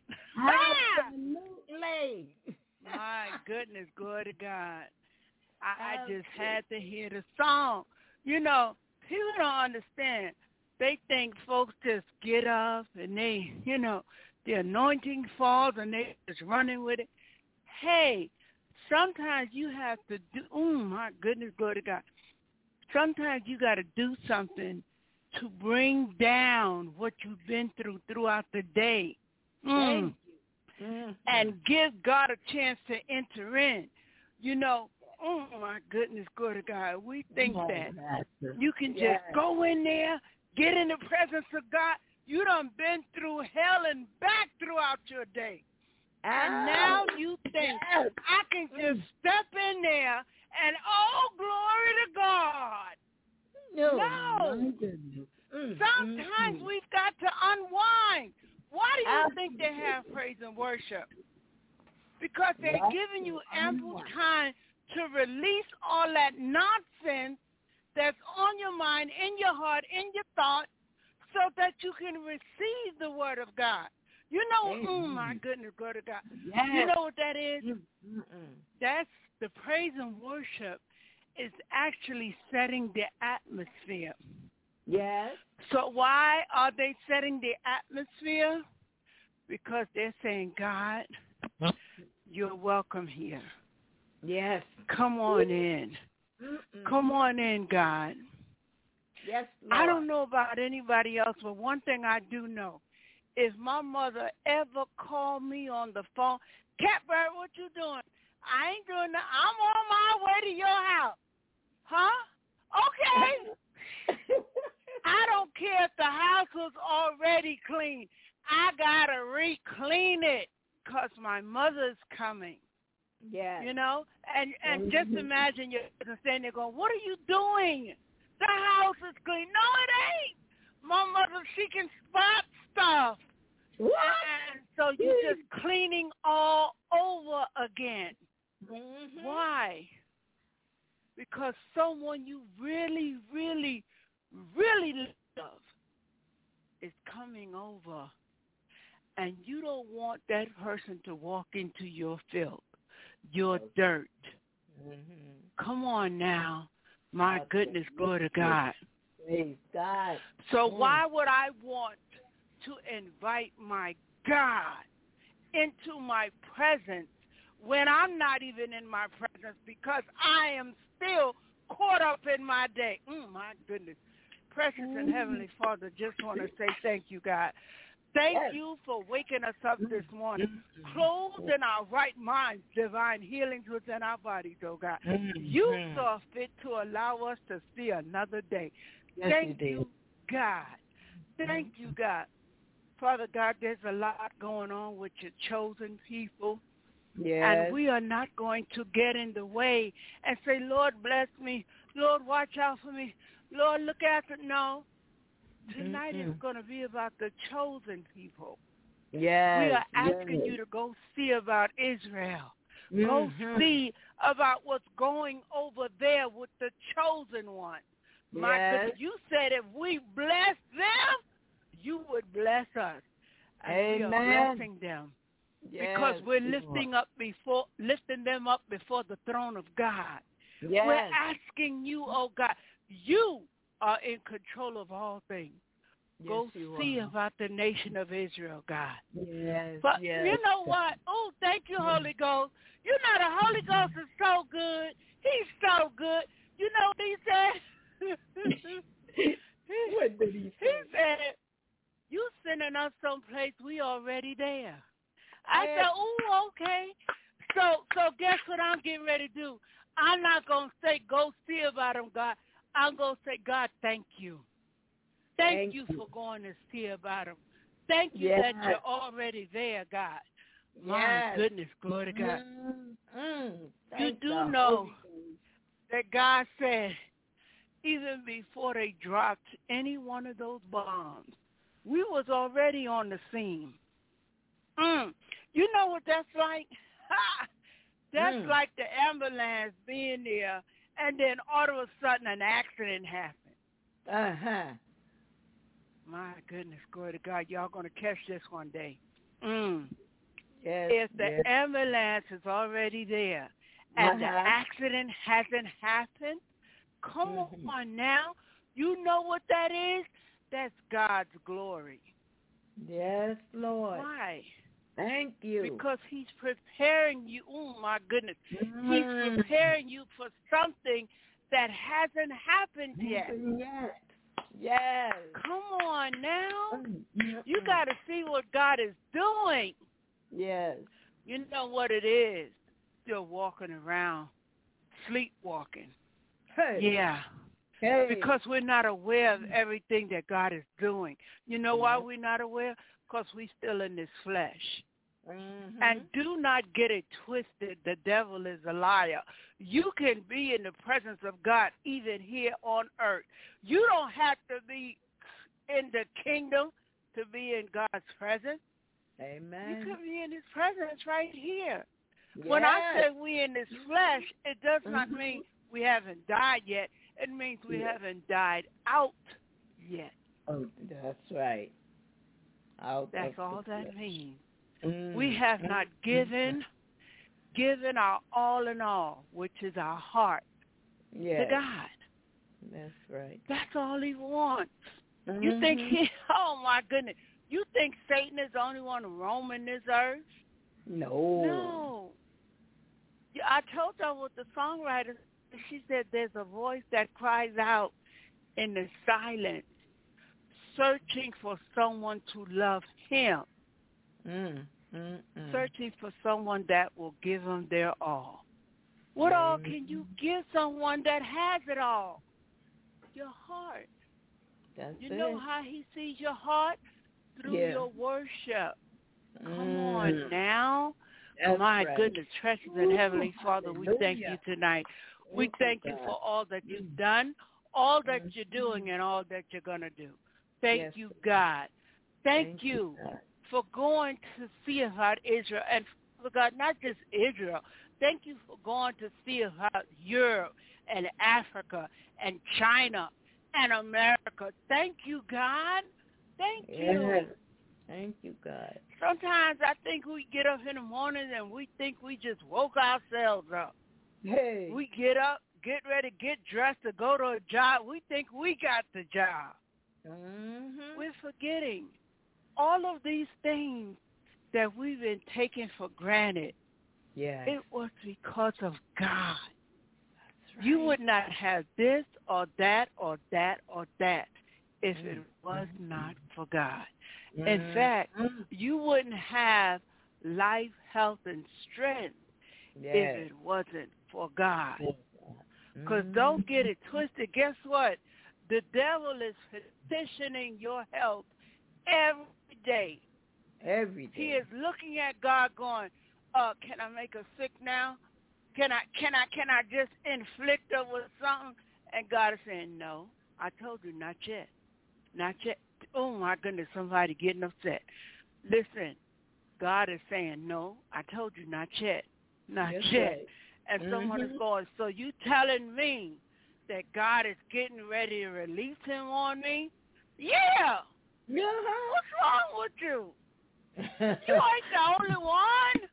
B: Absolutely.
J: My goodness, glory to God. I, I just had to hear the song. You know, people don't understand. They think folks just get up and they, you know, the anointing falls and they just running with it. Hey, sometimes you have to do, oh my goodness, glory to God. Sometimes you got to do something to bring down what you've been through throughout the day. Mm.
B: Thank you. Mm-hmm.
J: And give God a chance to enter in. You know, oh my goodness, glory to God. We think oh, that master. You can just yes. go in there, get in the presence of God. You done been through hell and back throughout your day. And oh. now you think, yes. I can just mm. step in there and, oh, glory to God.
B: No.
J: no. Mm. Sometimes mm-hmm. we've got to unwind. Why do you Absolutely. think they have praise and worship? Because they're That's giving you ample unwind. time to release all that nonsense that's on your mind, in your heart, in your thoughts, so that you can receive the word of God. You know, mm-hmm. oh my goodness, glory to God. Yes. You know what that is? Mm-mm. That's the praise and worship is actually setting the atmosphere.
B: Yes.
J: So why are they setting the atmosphere? Because they're saying, God, you're welcome here.
B: Yes.
J: Come on in. Mm-mm. Come on in, God.
B: Yes, Lord.
J: I don't know about anybody else, but one thing I do know. If my mother ever called me on the phone, Catbird, what you doing? I ain't doing that. I'm on my way to your house. Huh? Okay. I don't care if the house was already clean. I got to re-clean it because my mother's coming.
B: Yeah.
J: You know? And and just imagine you're standing there going, what are you doing? The house is clean. No, it ain't. My mother, she can spot stuff.
B: What?
J: And so you're just cleaning all over again.
B: Mm-hmm.
J: Why? Because someone you really, really, really love is coming over. And you don't want that person to walk into your filth, your dirt. Mm-hmm. Come on now. My That's goodness, glory to God.
B: Praise God.
J: So mm. why would I want to invite my God into my presence when I'm not even in my presence because I am still caught up in my day? Mm, my goodness. Precious mm. and Heavenly Father, just want to say thank you, God. Thank yes. you for waking us up this morning, clothed in our right minds, divine healings within our bodies, oh God. Mm-hmm. You saw fit to allow us to see another day.
B: Yes,
J: Thank
B: you,
J: you, God. Thank you, God. Father God, there's a lot going on with your chosen people.
B: Yes.
J: And we are not going to get in the way and say, Lord, bless me. Lord, watch out for me. Lord, look after. No. Tonight mm-hmm. is going to be about the chosen people.
B: Yes.
J: We are asking
B: yes.
J: you to go see about Israel.
B: Mm-hmm.
J: Go see about what's going over there with the chosen one. My
B: yes.
J: goodness, you said if we bless them, you would bless us. And
B: Amen.
J: we are blessing them.
B: Yes.
J: Because we're lifting up before lifting them up before the throne of God.
B: Yes.
J: We're asking you, oh God, you are in control of all things. Go see are. about the nation of Israel, God.
B: Yes,
J: but
B: yes.
J: You know what? Oh, thank you, Holy Ghost. You know the Holy Ghost is so good. He's so good. You know what he said?
B: What did he say?
J: He said, you sending us someplace we already there. I
B: yes.
J: said, oh, okay. So so guess what I'm getting ready to do? I'm not going to say, go see about him, God. I'm going to say, God, thank you. Thank, thank you, you for going to see about him. Thank you yes. that you're already there, God. Yes. My goodness, glory to God.
B: Mm-hmm.
J: You do know that God said, even before they dropped any one of those bombs, we was already on the scene. Mm. You know what that's like? That's mm. like the ambulance being there, and then all of a sudden an accident happened.
B: Uh-huh.
J: My goodness, glory to God. Y'all going to catch this one day. Mm.
B: Yes,
J: if the
B: yes.
J: ambulance is already there and
B: uh-huh.
J: the accident hasn't happened, come mm-hmm. on now. You know what that is? That's God's glory.
B: Yes, Lord.
J: Why?
B: Thank you.
J: Because he's preparing you. Oh, my goodness.
B: Mm.
J: He's preparing you for something that hasn't happened yet.
B: Yes. Yes.
J: Come on now. Mm-hmm. You got to see what God is doing.
B: Yes.
J: You know what it is. Still walking around, sleepwalking.
B: Hey.
J: Yeah.
B: Hey.
J: Because we're not aware of everything that God is doing. You know why we're not aware? Because we're still in this flesh.
B: Mm-hmm.
J: And do not get it twisted. The devil is a liar. You can be in the presence of God even here on earth. You don't have to be in the kingdom to be in God's presence.
B: Amen.
J: You can be in his presence right here.
B: Yes.
J: When I say we in this flesh, it does not mm-hmm. mean we haven't died yet. It means we yeah. haven't died out yet.
B: Oh, that's right. Out
J: that's all that
B: flesh.
J: means.
B: Mm-hmm.
J: We have not given, given our all in all, which is our heart,
B: yes.
J: to God.
B: That's right.
J: That's all he wants.
B: Mm-hmm.
J: You think he, oh my goodness, you think Satan is the only one roaming this earth?
B: No.
J: No. I told her with the songwriter, she said there's a voice that cries out in the silence, searching for someone to love him.
B: Mm, mm, mm.
J: Searching for someone that will give them their all. What mm. all can you give someone that has it all? Your heart.
B: That's
J: you
B: it.
J: know how he sees your heart? Through
B: yeah.
J: your worship. Come
B: mm.
J: on now.
B: That's
J: My
B: right.
J: goodness, precious and heavenly Father, we thank you tonight.
B: Thank
J: we thank
B: you,
J: you for all that you've done, all that mm. you're doing, and all that you're going to do. Thank
B: yes.
J: you, God. Thank,
B: thank
J: you.
B: you
J: for going to see about Israel, and for God, not just Israel. Thank you for going to see about Europe and Africa and China and America. Thank you, God. Thank
B: yes.
J: you.
B: Thank you, God.
J: Sometimes I think we get up in the morning and we think we just woke ourselves up.
B: Hey.
J: We get up, get ready, get dressed to go to a job. We think we got the job.
B: Mm-hmm.
J: We're forgetting all of these things that we've been taking for granted.
B: Yes.
J: It was because of God.
B: That's right.
J: You would not have this or that or that or that if mm-hmm. it was not for God. Mm-hmm. In fact, you wouldn't have life, health, and strength
B: yes.
J: if it wasn't for God. Because
B: mm-hmm.
J: don't get it twisted. Guess what? The devil is petitioning your health every day.
B: Every day.
J: He is looking at God going, uh, can I make her sick now? Can I can I can I just inflict her with something? And God is saying, no, I told you not yet. Not yet. Oh my goodness, somebody getting upset. Listen, God is saying, no, I told you not yet. Not
B: yes,
J: yet.
B: Right.
J: And
B: mm-hmm.
J: someone is going, so you telling me that God is getting ready to release him on me? Yeah.
B: Uh-huh.
J: What's wrong with you? You ain't the only one.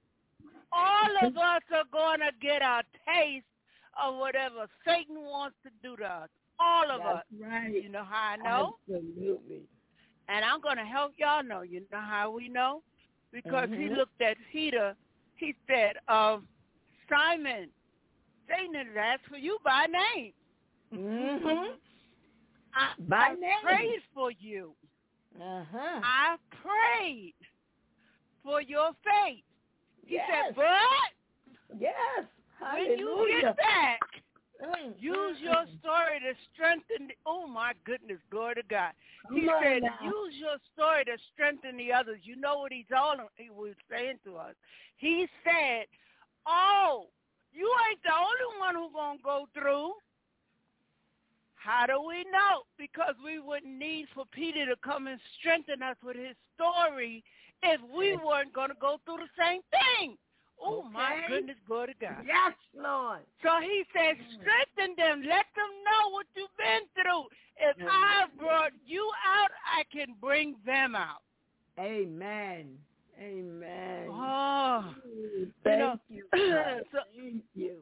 J: All of us are going to get a taste of whatever Satan wants to do to us. All of
B: That's
J: us.
B: Right.
J: You know how I know?
B: Absolutely.
J: And I'm going to help y'all know. You know how we know? Because
B: mm-hmm.
J: he looked at Peter. He said, uh, Simon, Satan has asked for you by name.
B: Mm-hmm.
J: I,
B: by
J: I
B: name.
J: prayed for you.
B: Uh-huh.
J: I prayed for your faith. He
B: yes.
J: said, but
B: yes.
J: when you get back,
B: mm,
J: use
B: mm,
J: your
B: mm.
J: story to strengthen the, oh my goodness, glory to God. He
B: Come
J: said,
B: now.
J: use your story to strengthen the others. You know what he's all he was saying to us. He said, oh, you ain't the only one who's going to go through. How do we know? Because we wouldn't need for Peter to come and strengthen us with his story if we weren't going to go through the same thing. Oh,
B: okay.
J: my goodness, glory to God.
B: Yes, Lord.
J: So he said, strengthen them. Let them know what you've been through. If mm-hmm. I brought you out, I can bring them out.
B: Amen. Amen.
J: Oh,
B: thank
J: you know,
B: you.
J: so,
B: thank you.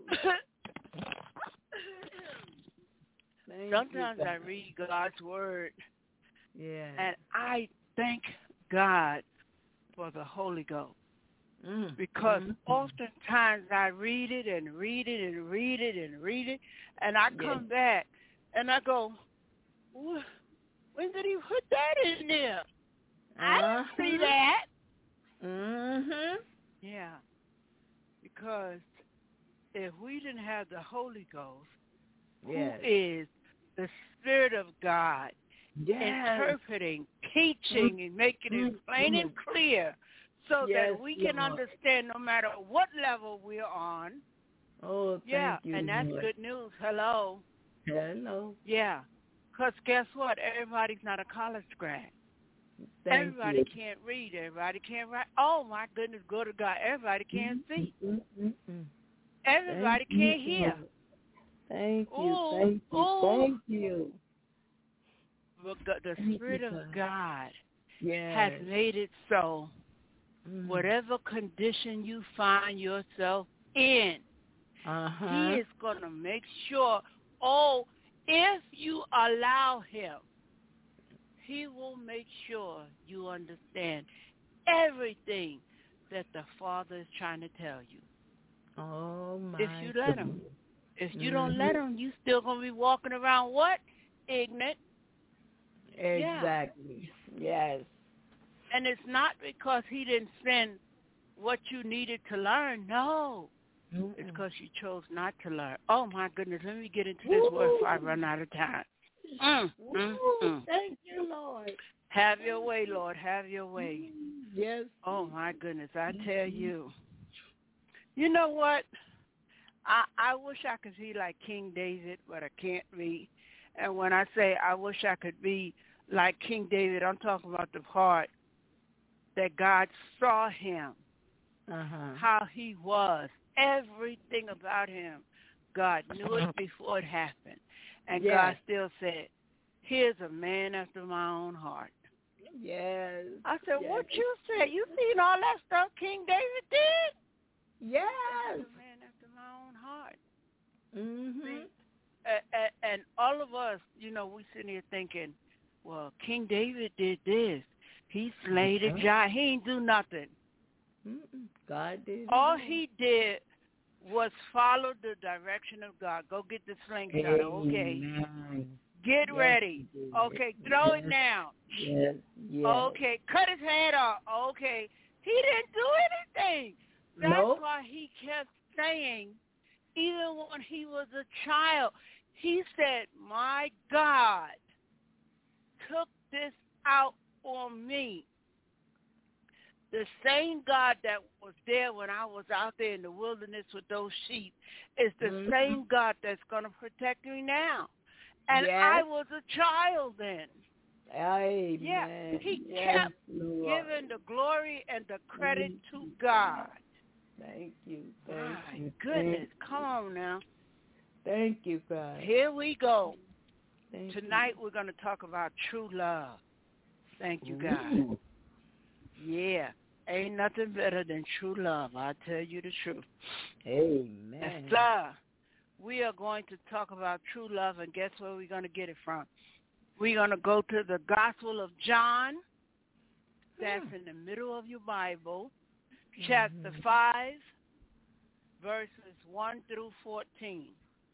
B: Thank
J: sometimes
B: you,
J: I read God's word,
B: yeah,
J: and I thank God for the Holy Ghost.
B: Mm.
J: Because
B: mm-hmm.
J: oftentimes I read it and read it and read it and read it, and I come yes. back and I go, when did he put that in there? Uh-huh. I didn't see that.
B: Mm-hmm.
J: Yeah. Because if we didn't have the Holy Ghost, yes. who is the Spirit of God, yes. interpreting, teaching, mm-hmm. and making it plain mm-hmm. and clear, so yes, that we can Lord. understand no matter what level we're on.
B: Oh, thank
J: yeah,
B: you.
J: and that's
B: Lord.
J: good news. Hello.
B: Hello.
J: Yeah, because guess what? Everybody's not a college grad.
B: Thank
J: Everybody
B: you.
J: can't read. Everybody can't write. Oh, my goodness, go to God. Everybody can't
B: mm-hmm.
J: see.
B: Mm-hmm.
J: Everybody
B: thank
J: can't
B: you.
J: hear.
B: Thank you.
J: Ooh,
B: thank you.
J: ooh.
B: Thank you.
J: But the
B: thank
J: Spirit
B: you,
J: of God
B: yes.
J: has made it so.
B: Mm.
J: Whatever condition you find yourself in,
B: uh-huh.
J: he is going to make sure, oh, if you allow him, he will make sure you understand everything that the Father is trying to tell you.
B: Oh, my
J: If you let him. If you
B: mm-hmm.
J: don't let him, you still going to be walking around what? Ignorant.
B: Exactly. Yeah. Yes.
J: And it's not because he didn't send what you needed to learn. No. Mm-mm. It's because you chose not to learn. Oh, my goodness. Let me get into this Woo. word before I run out of time. Mm, mm, mm.
B: Thank you, Lord.
J: Have your way, Lord. Have your way.
B: Yes.
J: Oh, my goodness. I tell you. You know what? I, I wish I could be like King David, but I can't be. And when I say I wish I could be like King David, I'm talking about the part that God saw him,
B: uh-huh.
J: how he was, everything about him. God knew it before it happened. And yes. God still said, here's a man after my own heart.
B: Yes.
J: I said,
B: yes.
J: what you said? You seen all that stuff King David did?
B: Yes.
J: Here's a man after my own heart.
B: Mm-hmm.
J: See, and, and all of us, you know, we sitting here thinking, well, King David did this. He slayed a giant. He ain't do nothing.
B: Mm-mm. God did.
J: All he did was follow the direction of God. Go get the slingshot. Okay. Get
B: yes,
J: ready. Okay. Throw
B: yes.
J: it down.
B: Yes. Yes.
J: Okay. Cut his head off. Okay. He didn't do anything. That's
B: nope.
J: why he kept saying, even when he was a child, he said, my God took this out on me. The same God that was there when I was out there in the wilderness with those sheep is the mm-hmm. same God that's going to protect me now. And
B: yes.
J: I was a child then.
B: Amen.
J: Yeah, he
B: yes,
J: kept
B: Lord.
J: giving the glory and the credit to God.
B: Thank you. Thank
J: My
B: you.
J: goodness.
B: Thank
J: Come on now.
B: Thank you, God.
J: Here we go.
B: Thank
J: Tonight
B: you.
J: we're going to talk about true love. Thank you, God.
B: Ooh.
J: Yeah. Ain't nothing better than true love. I'll tell you the truth.
B: Amen.
J: Yes, sir. We are going to talk about true love, and guess where we're going to get it from? We're going to go to the Gospel of John. That's in the middle of your Bible. Chapter
B: Mhm.
J: five, verses one through fourteen.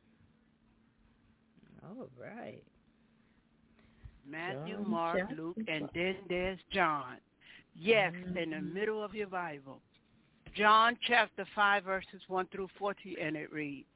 B: All right.
J: Matthew,
B: John
J: Mark,
B: chapter
J: Luke, and
B: five.
J: then there's John. Yes,
B: Mhm.
J: in the middle of your Bible. John chapter five, verses one through fourteen, and it reads,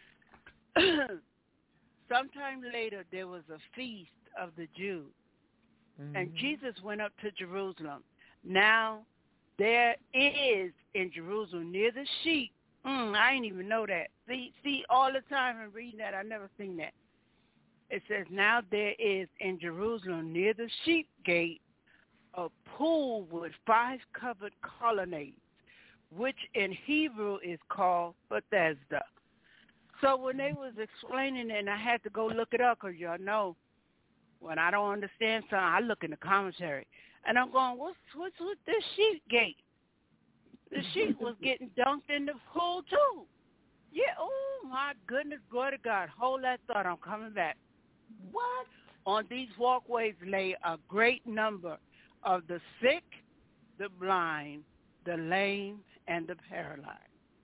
J: sometime later there was a feast of the Jews,
B: Mhm.
J: and Jesus went up to Jerusalem. Now there is in Jerusalem near the sheep. Mm, I didn't even know that. See, see, all the time I'm reading that, I never seen that. It says, now there is in Jerusalem near the sheep gate a pool with five covered colonnades, which in Hebrew is called Bethesda. So when they was explaining it, and I had to go look it up, because y'all know, when I don't understand something, I look in the commentary. And I'm going, what's, what's with this sheep gate? The sheep was getting dunked in the pool, too. Yeah, oh, my goodness, glory to God. Hold that thought. I'm coming back. What? On these walkways lay a great number of the sick, the blind, the lame, and the paralyzed.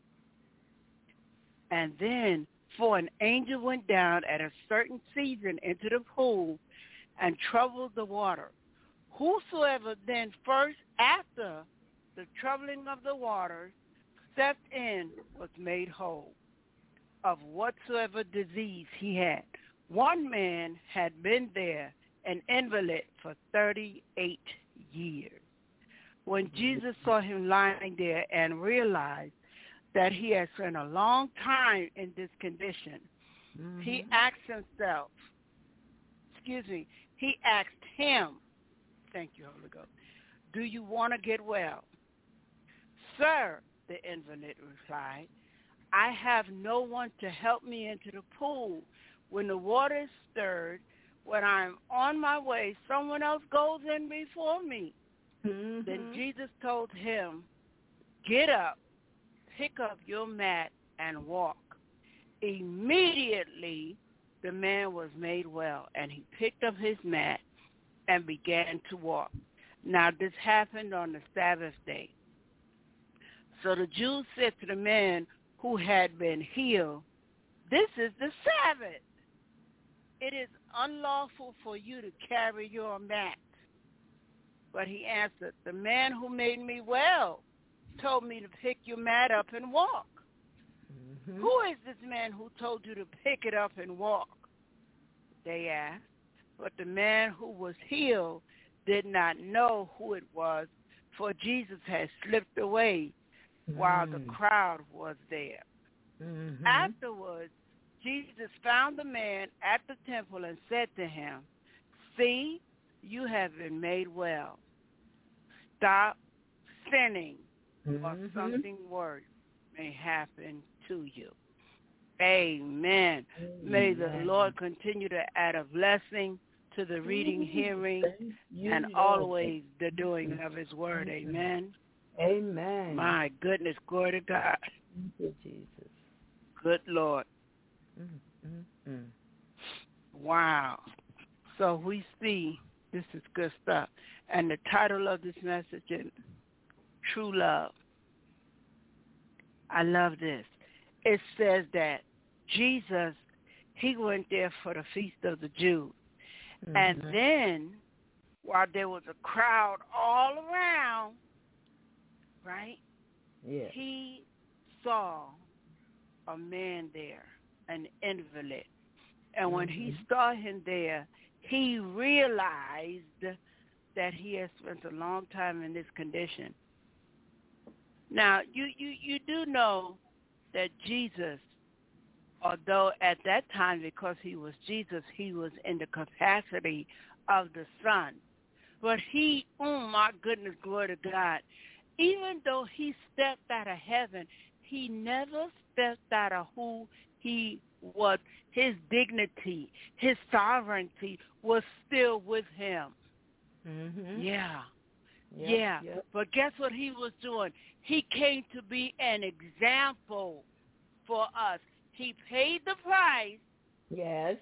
J: And then, for an angel went down at a certain season into the pool and troubled the water. Whosoever then first after the troubling of the waters stepped in was made whole of whatsoever disease he had. One man had been there, an invalid, for thirty-eight years. When Jesus saw him lying there and realized that he had spent a long time in this condition, mm-hmm. he asked himself, excuse me, he asked him, thank you, Holy Ghost, do you want to get well? Sir, the invalid replied, I have no one to help me into the pool. When the water is stirred, when I'm on my way, someone else goes in before me. Mm-hmm. Then Jesus told him, get up, pick up your mat, and walk. Immediately, the man was made well, and he picked up his mat and began to walk. Now, this happened on the Sabbath day. So the Jews said to the man who had been healed, this is the Sabbath. It is unlawful for you to carry your mat. But he answered, the man who made me well told me to pick your mat up and walk. Mm-hmm. Who is this man who told you to pick it up and walk? They asked. But the man who was healed did not know who it was, for Jesus had slipped away mm-hmm. while the crowd was there. Mm-hmm. Afterwards, Jesus found the man at the temple and said to him, see, you have been made well. Stop sinning, mm-hmm. or something worse may happen to you. Amen. Amen. May the Lord continue to add a blessing to the reading, hearing, and always the doing of his word. Amen.
B: Amen.
J: My goodness, glory to God.
B: Thank you, Jesus.
J: Good Lord.
B: Mm-hmm.
J: Wow. So we see this is good stuff. And the title of this message is True Love. I love this. It says that Jesus, he went there for the Feast of the Jews. Mm-hmm. And then, while there was a crowd all around, right,
B: yeah.
J: he saw a man there, an invalid. And mm-hmm. when he saw him there, he realized that he had spent a long time in this condition. Now, you, you, you do know that Jesus, although at that time, because he was Jesus, he was in the capacity of the Son. But he, oh my goodness, glory to God, even though he stepped out of heaven, he never stepped out of who he was. His dignity, his sovereignty was still with him.
B: Mm-hmm.
J: Yeah.
B: Yep,
J: yeah.
B: Yep.
J: But guess what he was doing? He came to be an example for us. He paid the price.
B: Yes.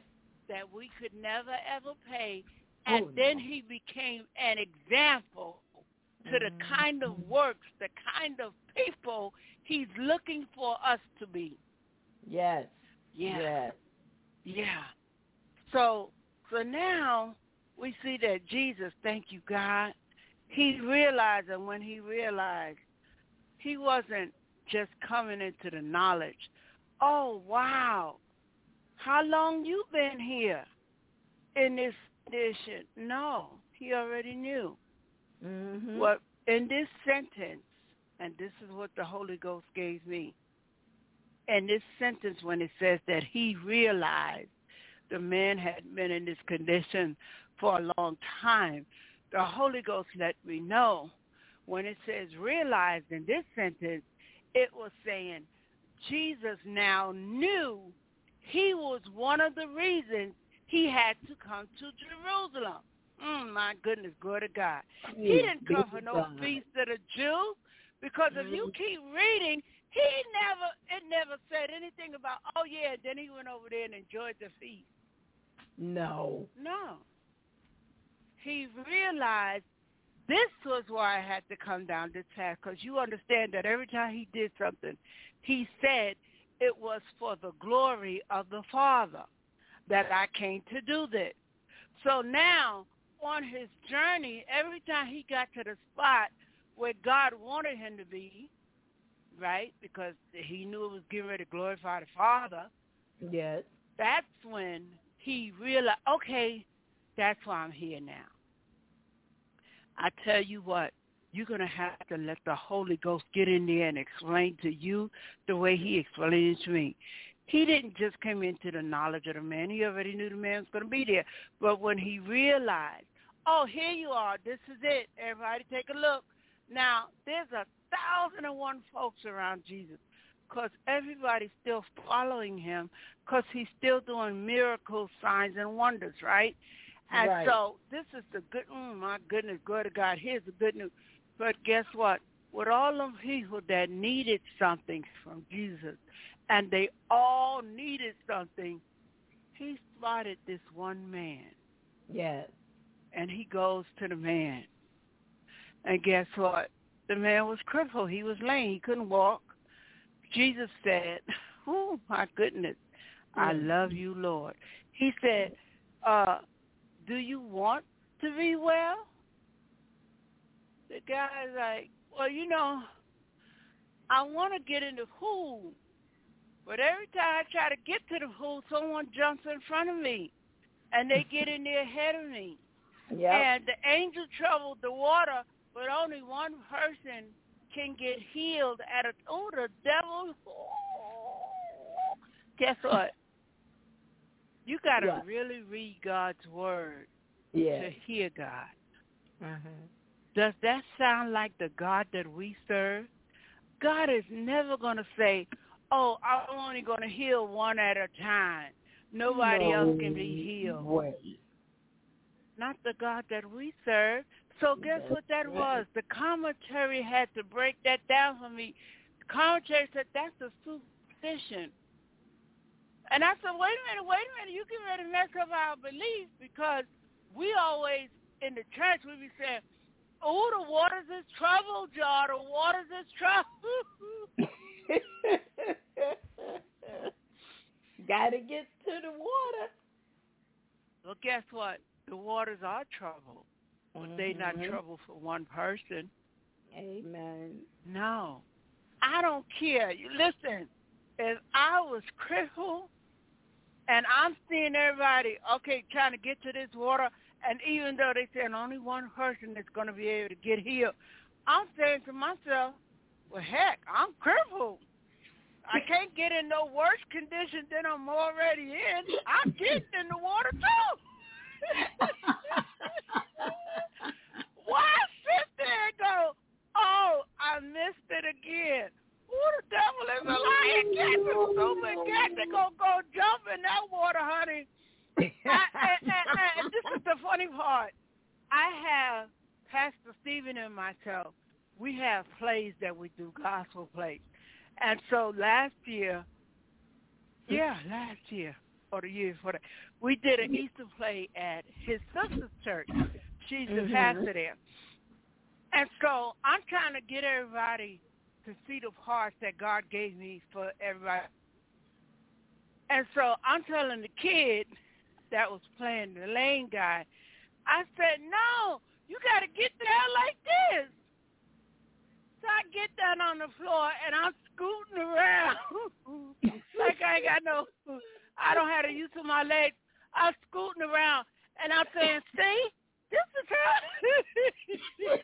J: that we could never, ever pay. And
B: Oh,
J: then
B: no.
J: he became an example to the
B: Mm-hmm.
J: kind of works, the kind of people he's looking for us to be.
B: Yes.
J: Yeah.
B: Yes.
J: Yeah. So, so now we see that Jesus, thank you, God, he realized, and when he realized, he wasn't just coming into the knowledge. Oh, wow. How long you been here in this edition? No, he already knew.
B: Mm-hmm.
J: What in this sentence, and this is what the Holy Ghost gave me. In this sentence, when it says that he realized the man had been in this condition for a long time, the Holy Ghost let me know when it says realized in this sentence, it was saying Jesus now knew he was one of the reasons he had to come to Jerusalem. Mm, my goodness, glory to God. He didn't come for no feast of the Jews, because if you keep reading, he never, it never said anything about, oh yeah, then he went over there and enjoyed the feast.
B: No.
J: No. He realized this was why I had to come down to task, because you understand that every time he did something, he said it was for the glory of the Father that I came to do this. So now, on his journey, every time he got to the spot where God wanted him to be, right, because he knew it was getting ready to glorify the Father,
B: Yes.
J: that's when he realized, okay, that's why I'm here now. I tell you what, you're going to have to let the Holy Ghost get in there and explain to you the way he explained it to me. He didn't just come into the knowledge of the man. He already knew the man was going to be there. But when he realized, oh, here you are, this is it, everybody take a look. Now, there's a thousand and one folks around Jesus because everybody's still following him because he's still doing miracles, signs, and wonders, right? And
B: Right.
J: so this is the good, oh my goodness, glory to God, here's the good news. But guess what? With all them people that needed something from Jesus, and they all needed something, he spotted this one man.
B: Yes.
J: And he goes to the man. And guess what? The man was crippled. He was lame. He couldn't walk. Jesus said, oh, my goodness, I love you, Lord. He said, uh, do you want to be well? The guy's like, well, you know, I want to get in the pool, but every time I try to get to the pool, someone jumps in front of me, and they get in there ahead of me.
B: Yep.
J: And the angel troubled the water, but only one person can get healed at a, oh, the devil. Guess what? You got to really read God's word
B: yes.
J: to hear God.
B: Mm-hmm.
J: Does that sound like the God that we serve? God is never going to say, oh, I'm only going to heal one at a time. Nobody
B: no
J: else can be healed.
B: Way.
J: Not the God that we serve. So guess
B: That's
J: what that
B: right.
J: was? The commentary had to break that down for me. The commentary said that's a superstition. And I said, wait a minute, wait a minute. You get ready to mess up our belief because we always, in the church, we be saying, oh, the waters is troubled, y'all. The waters is troubled.
B: Got to get to the water.
J: Well, guess what? The waters are troubled. But mm-hmm. They're not trouble for one person.
B: Amen.
J: No. I don't care. You listen, if I was crippled and I'm seeing everybody, okay, trying to get to this water, and even though they saying only one person is going to be able to get healed, I'm saying to myself, well, heck, I'm crippled. I can't get in no worse condition than I'm already in. I'm getting in the water, too. Why sit there and go, oh, I missed it again? Who the devil is a lion? Cats are stupid cats. They're going to go jump in that water, honey. I, and, and, and this is the funny part. I have Pastor Stephen and myself. We have plays that we do, gospel plays. And so last year, yeah, last year, or the year before that, we did an Easter play at his sister's church. She's the
B: Mhm.
J: pastor there. And so I'm trying to get everybody to see the parts that God gave me for everybody. And so I'm telling the kid that was playing the lane guy, I said, no, you got to get down like this. So I get down on the floor, and I'm scooting around like I ain't got no, I don't have the use of my legs. I'm scooting around, and I'm saying, see, this is her.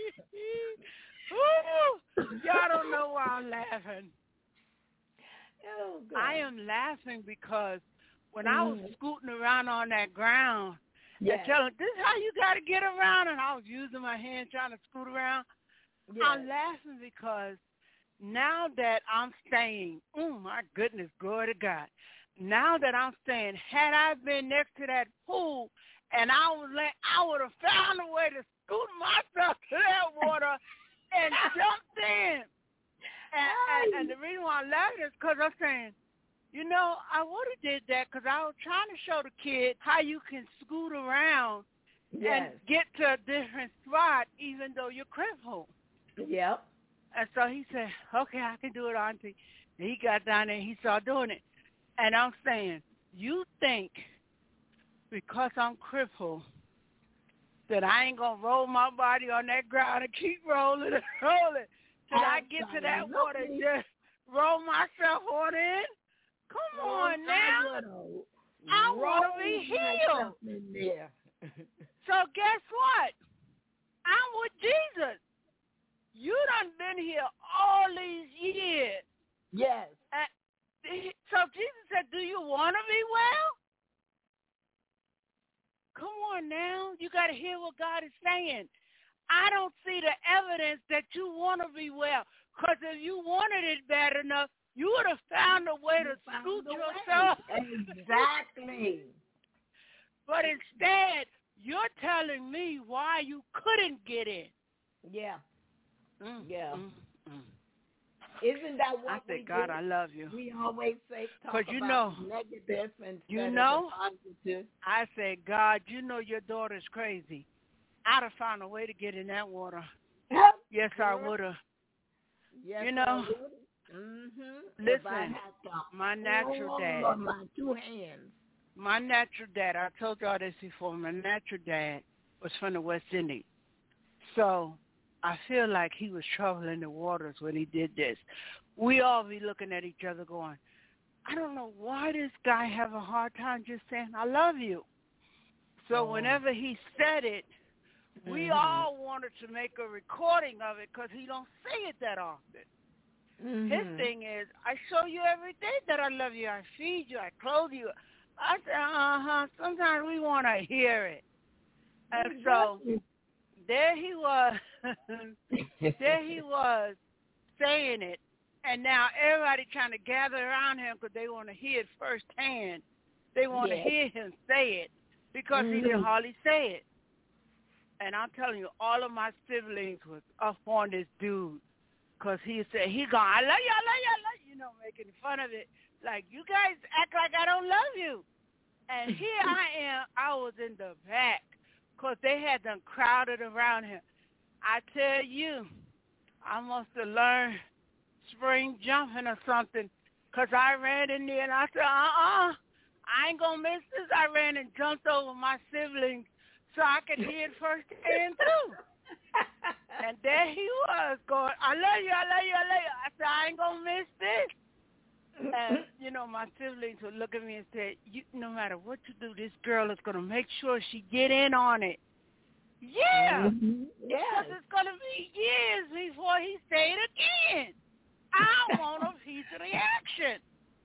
J: Ooh, y'all don't know why I'm laughing.
B: Oh,
J: I am laughing because when mm. I was scooting around on that ground,
B: yes.
J: and telling, this is how you got to get around, and I was using my hand trying to scoot around, yes. I'm laughing because now that I'm saying, oh, my goodness, glory to God, now that I'm saying, had I been next to that pool and I was let, I would have found a way to scoot myself to that water and jumped in. And, and, and the reason why I'm laughing is because I'm saying, you know, I would have did that because I was trying to show the kid how you can scoot around yes. and get to a different spot even though you're crippled.
B: Yep.
J: And so he said, okay, I can do it, Auntie. And he got down there and he started doing it. And I'm saying, you think because I'm crippled that I ain't going to roll my body on that ground and keep rolling and rolling till I get to that water and just roll myself on in? Come roll on now. I want to be healed.
B: Yeah.
J: So guess what? I'm with Jesus. You done been here all these years.
B: Yes.
J: And so Jesus said, do you want to be well? Come on now. You got to hear what God is saying. I don't see the evidence that you want to be well. Because if you wanted it bad enough, you would have found a way
B: you
J: to scoot yourself.
B: Exactly.
J: But instead, you're telling me why you couldn't get in.
B: Yeah.
J: Mm,
B: yeah.
J: Mm, mm.
B: Isn't that what
J: I
B: we
J: said, God,
B: do?
J: I love you.
B: We always say talk about
J: you know,
B: negative instead
J: you know,
B: of the positive.
J: I said, God, you know your daughter's crazy. I'd have found a way to get in that water. Yes, I would have.
B: Yes,
J: you know,
B: mm-hmm.
J: Listen, my natural dad,
B: my two hands.
J: My natural dad, I told y'all this before, my natural dad was from the West Indies. So I feel like he was troubling the waters when he did this. We all be looking at each other going, I don't know why this guy have a hard time just saying, I love you. So oh. whenever he said it, we mm-hmm. all wanted to make a recording of it because he don't say it that often. Mm-hmm. His thing is, I show you every day that I love you. I feed you. I clothe you. I said, uh-huh. Sometimes we want to hear it. And so there he was. there he was saying it. And now everybody trying to gather around him because they want to hear it firsthand. They want to yes. hear him say it because mm-hmm. he didn't hardly say it. And I'm telling you, all of my siblings was up on this dude because he said, he gone, I love you, I love you, I love you, you know, making fun of it. Like, you guys act like I don't love you. And here I am, I was in the back because they had them crowded around him. I tell you, I must have learned spring jumping or something because I ran in there and I said, uh-uh, I ain't going to miss this. I ran and jumped over my siblings so I could hear it firsthand too. And there he was going, I love you, I love you, I love you. I said, I ain't going to miss this. And, you know, my siblings would look at me and say, you, no matter what you do, this girl is going to make sure she get in on it. Yeah. Mm-hmm. Yes. Because it's going to be years before he say it again. I want a piece of the action.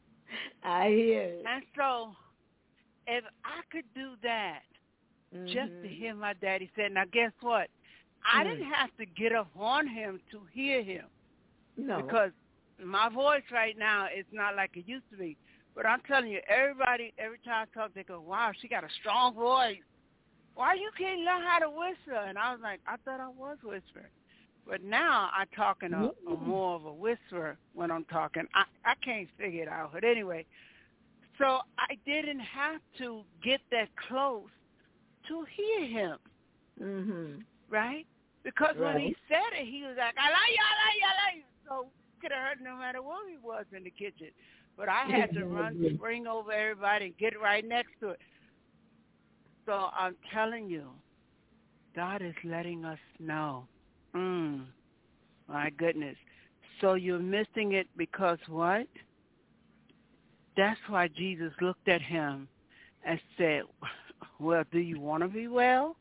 B: I hear it.
J: And so if I could do that, mm-hmm. just to hear my daddy say, now guess what? I mm. didn't have to get up on him to hear him.
B: No.
J: Because my voice right now is not like it used to be. But I'm telling you, everybody, every time I talk, they go, wow, she got a strong voice. Why you can't learn how to whisper? And I was like, I thought I was whispering. But now I talk in a, a more of a whisper when I'm talking. I, I can't figure it out. But anyway, So I didn't have to get that close to hear him.
B: Mm-hmm.
J: Right? Because
B: right.
J: when he said it, he was like, I like you, I like you, I like you. So could have heard no matter where he was in the kitchen. But I had to run, spring over everybody and get right next to it. So I'm telling you, God is letting us know. Mm, my goodness. So you're missing it because what? That's why Jesus looked at him and said, well, do you want to be well?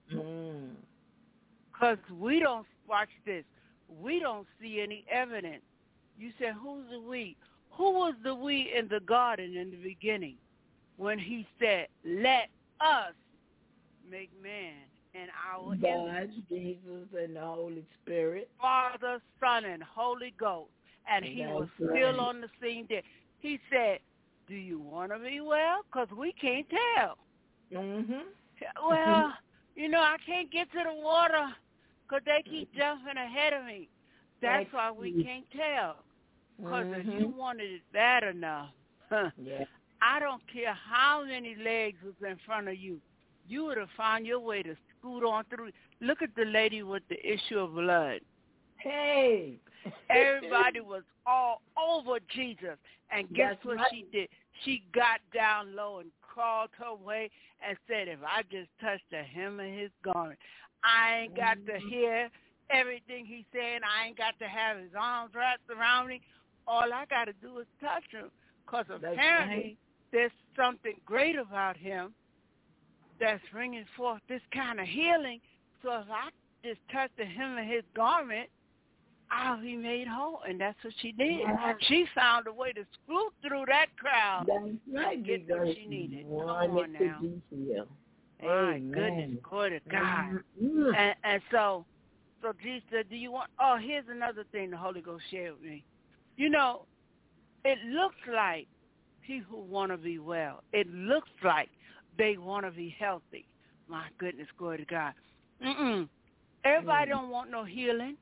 J: Because mm. we don't, watch this, we don't see any evidence. You said, who's the we? Who was the we in the garden in the beginning when he said, let us make man in our
B: God,
J: image?
B: Jesus, and the Holy Spirit.
J: Father, Son, and Holy Ghost. And he
B: That's
J: was
B: right.
J: still on the scene there. He said, do you want to be well? Because we can't tell.
B: Mm-hmm.
J: Well, you know, I can't get to the water because they keep jumping ahead of me. That's why we can't tell. Because
B: mm-hmm.
J: if you wanted it bad enough, huh,
B: yeah.
J: I don't care how many legs was in front of you, you would have found your way to scoot on through. Look at the lady with the issue of blood.
B: Hey.
J: Everybody was all over Jesus. And guess
B: That's
J: what
B: right.
J: she did? She got down low and crawled her way and said, if I just touch the hem of his garment, I ain't got
B: mm-hmm.
J: to hear everything he's saying. I ain't got to have his arms wrapped around me. All I got to do is touch him. Because apparently
B: right.
J: there's something great about him that's bringing forth this kind of healing. So if I just touch the hem of his garment, I'll be made whole. And that's what she did.
B: Yeah.
J: She found a way to scoot through that crowd
B: that's right.
J: and get what she needed. Come on now. My
B: Amen.
J: goodness, glory to God.
B: Mm-hmm.
J: And, and so, so Jesus said, do you want, oh, here's another thing the Holy Ghost shared with me. You know, it looks like people want to be well. It looks like they want to be healthy. My goodness, glory to God. Mm-mm. Everybody mm. don't want no healing.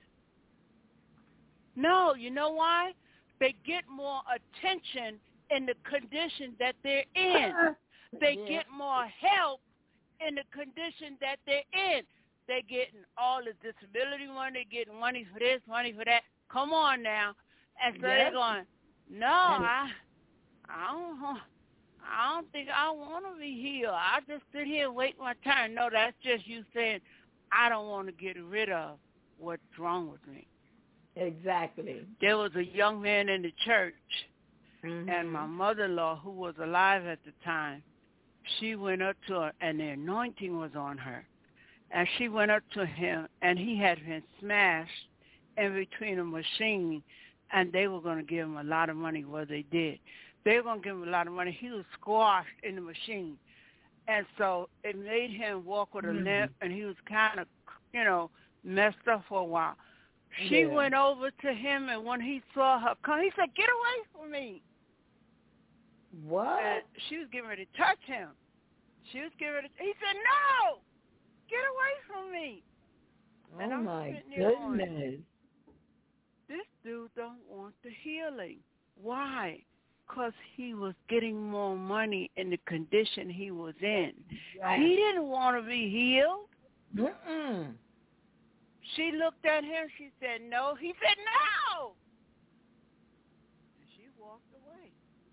J: No, you know why? They get more attention in the condition that they're in. They
B: yeah.
J: get more help in the condition that they're in. They're getting all the disability money, they're getting money for this, money for that. Come on now. And so yes. they're going, no, I, I don't, I don't think I want to be healed. I just sit here and wait my turn. No, that's just you saying, I don't want to get rid of what's wrong with me.
B: Exactly.
J: There was a young man in the church,
B: mm-hmm.
J: and my mother-in-law, who was alive at the time, she went up to her, and the anointing was on her. And she went up to him, and he had been smashed in between a machine, and they were going to give him a lot of money. Well, they did. They were going to give him a lot of money. He was squashed in the machine. And so it made him walk with a mm-hmm. limp, and he was kind of, you know, messed up for a while. She
B: yeah.
J: went over to him, and when he saw her come, he said, get away from me.
B: What?
J: And she was getting ready to touch him. She was getting ready to, he said, no, get away from me.
B: Oh,
J: and I'm
B: my
J: goodness.
B: Going,
J: this dude don't want the healing. Why? Because he was getting more money in the condition he was in.
B: Right.
J: He didn't want to be healed.
B: Mm-mm.
J: She looked at him. She said, no. He said, no. And she walked away.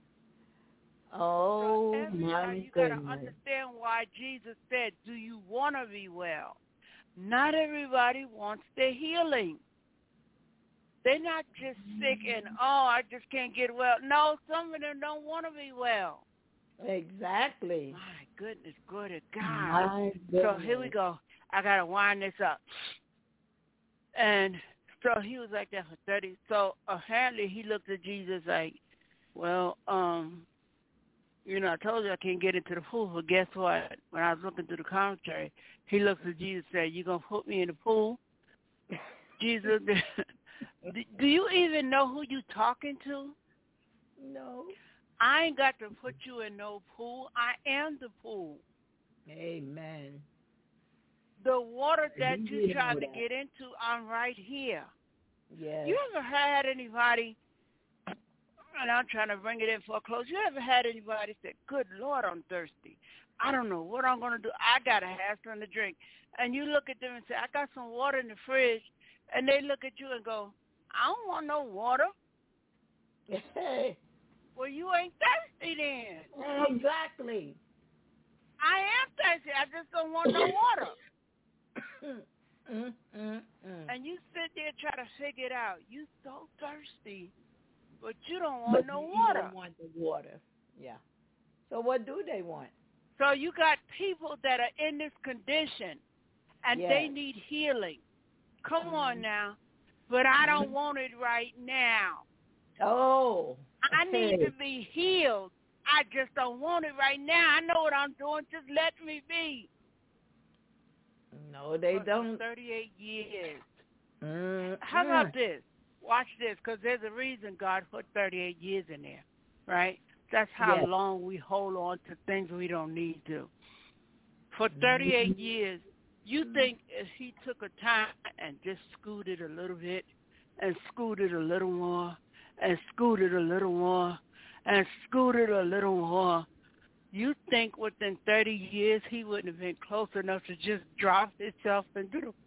B: Oh,
J: so
B: my
J: you
B: goodness.
J: got to understand why Jesus said, do you want to be well? Not everybody wants their healing. They're not just sick and, oh, I just can't get well. No, some of them don't want to be well.
B: Exactly.
J: My goodness, good to God.
B: My goodness.
J: So here we go. I got to wind this up. And so he was like that for thirty. So apparently he looked at Jesus like, well, um, you know, I told you I can't get into the pool, but guess what? When I was looking through the commentary, he looked at Jesus and said, you going to put me in the pool? Jesus, do you even know who you talking to?
B: No.
J: I ain't got to put you in no pool. I am the pool.
B: Amen.
J: The water that you, you trying to get into, I'm right here.
B: Yes.
J: You ever had anybody, and I'm trying to bring it in for a close. You ever had anybody say, good Lord, I'm thirsty. I don't know what I'm going to do. I got to have something to drink. And you look at them and say, I got some water in the fridge. And they look at you and go, I don't want no water. Well, you ain't thirsty then.
B: Exactly.
J: I am thirsty. I just don't want no water.
B: mm, mm, mm.
J: And you sit there try to figure it out. You so thirsty, but you don't want
B: but
J: no
B: you
J: water.
B: Don't want the water. Yeah. So what do they want?
J: So you got people that are in this condition, and
B: yes.
J: they need healing. Come mm-hmm. on now. But I don't mm-hmm. want it right now.
B: Oh. Okay.
J: I need to be healed. I just don't want it right now. I know what I'm doing. Just let me be.
B: No, they
J: For
B: don't.
J: thirty-eight years.
B: Mm-hmm.
J: How about this? Watch this, because there's a reason God put thirty-eight years in there, right? That's how
B: yes.
J: long we hold on to things we don't need to. For thirty-eight mm-hmm. years, you think if he took a time and just scooted a little bit and scooted a little more and scooted a little more and scooted a little more, you think within thirty years he wouldn't have been close enough to just drop himself into the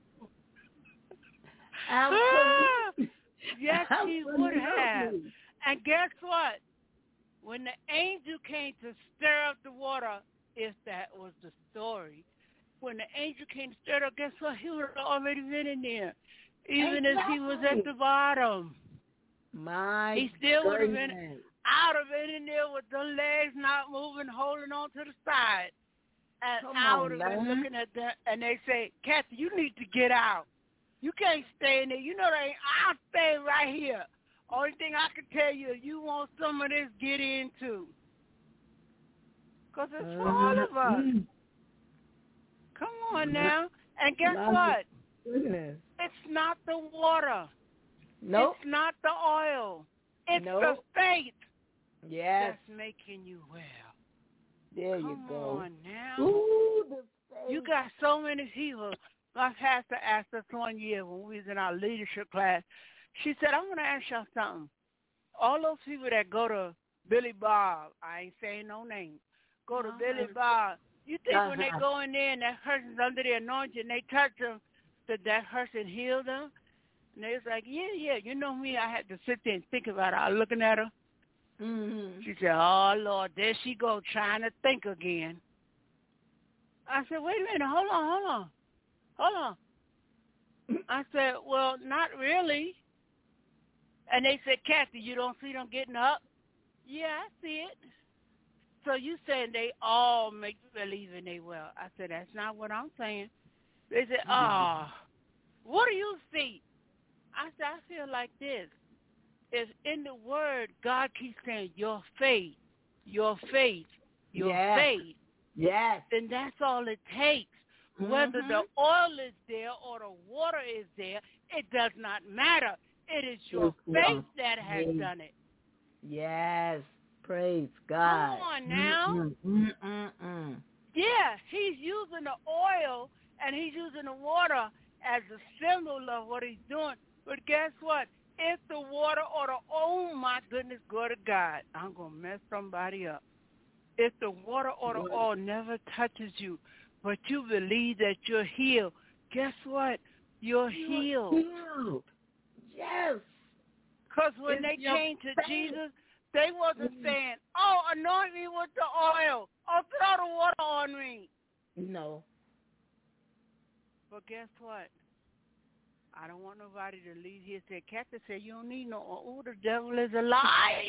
B: Absolutely.
J: Yes,
B: Absolutely.
J: he would have. And guess what? When the angel came to stir up the water, if that was the story, when the angel came to stir it up, guess what? He would have already been in there, even
B: exactly.
J: if he was at the bottom.
B: My
J: He still would have
B: goodness.
J: been out of it in there with the legs not moving, holding on to the side. And
B: Come
J: I
B: on,
J: would have
B: man.
J: been looking at them, and they say, Kathy, you need to get out. You can't stay in there. You know they ain't. I'll stay right here. Only thing I can tell you, if you want some of this, get in too. Because it's for all of us.
B: Mm-hmm.
J: Come on now. And guess
B: My
J: what?
B: Goodness.
J: It's not the water.
B: Nope.
J: It's not the oil. It's
B: nope.
J: the faith
B: yes.
J: that's making you well.
B: There
J: Come
B: you go.
J: on now.
B: Ooh, the faith.
J: You got so many people. My pastor asked us one year when we was in our leadership class, she said, I'm going to ask y'all something. All those people that go to Billy Bob, I ain't saying no name, go to uh-huh. Billy Bob, you think uh-huh. when they go in there and that person's under the anointing, they touch them, that that person heal them? And they was like, yeah, yeah, you know me, I had to sit there and think about it. I was looking at her.
B: Mm-hmm.
J: She said, oh, Lord, there she go trying to think again. I said, wait a minute, hold on, hold on. Hold on. I said, well, not really. And they said, Kathy, you don't see them getting up? Yeah, I see it. So you saying they all make believe in they well. I said, that's not what I'm saying. They said, oh, what do you see? I said, I feel like this. If in the word, God keeps saying, your faith, your faith, your
B: yes.
J: faith,
B: yes.
J: then that's all it takes. Mm-hmm. Whether the oil is there or the water is there, it does not matter. It is your faith that has
B: yes.
J: done it.
B: Yes. Praise God.
J: Come on now.
B: Mm-mm-mm-mm.
J: Yeah, he's using the oil and he's using the water as a symbol of what he's doing. But guess what? If the water or the, oh my goodness, go to God, I'm going to mess somebody up. If the water or the oil never touches you, but you believe that you're healed, guess what? You're, you're healed.
B: healed. Yes.
J: Because when
B: it's
J: they came to faith. Jesus, they wasn't mm-hmm. saying, oh, anoint me with the oil, or throw the water on me.
B: No.
J: But guess what? I don't want nobody to leave here and say, Kathy said you don't need no oil. Oh, the devil is a liar.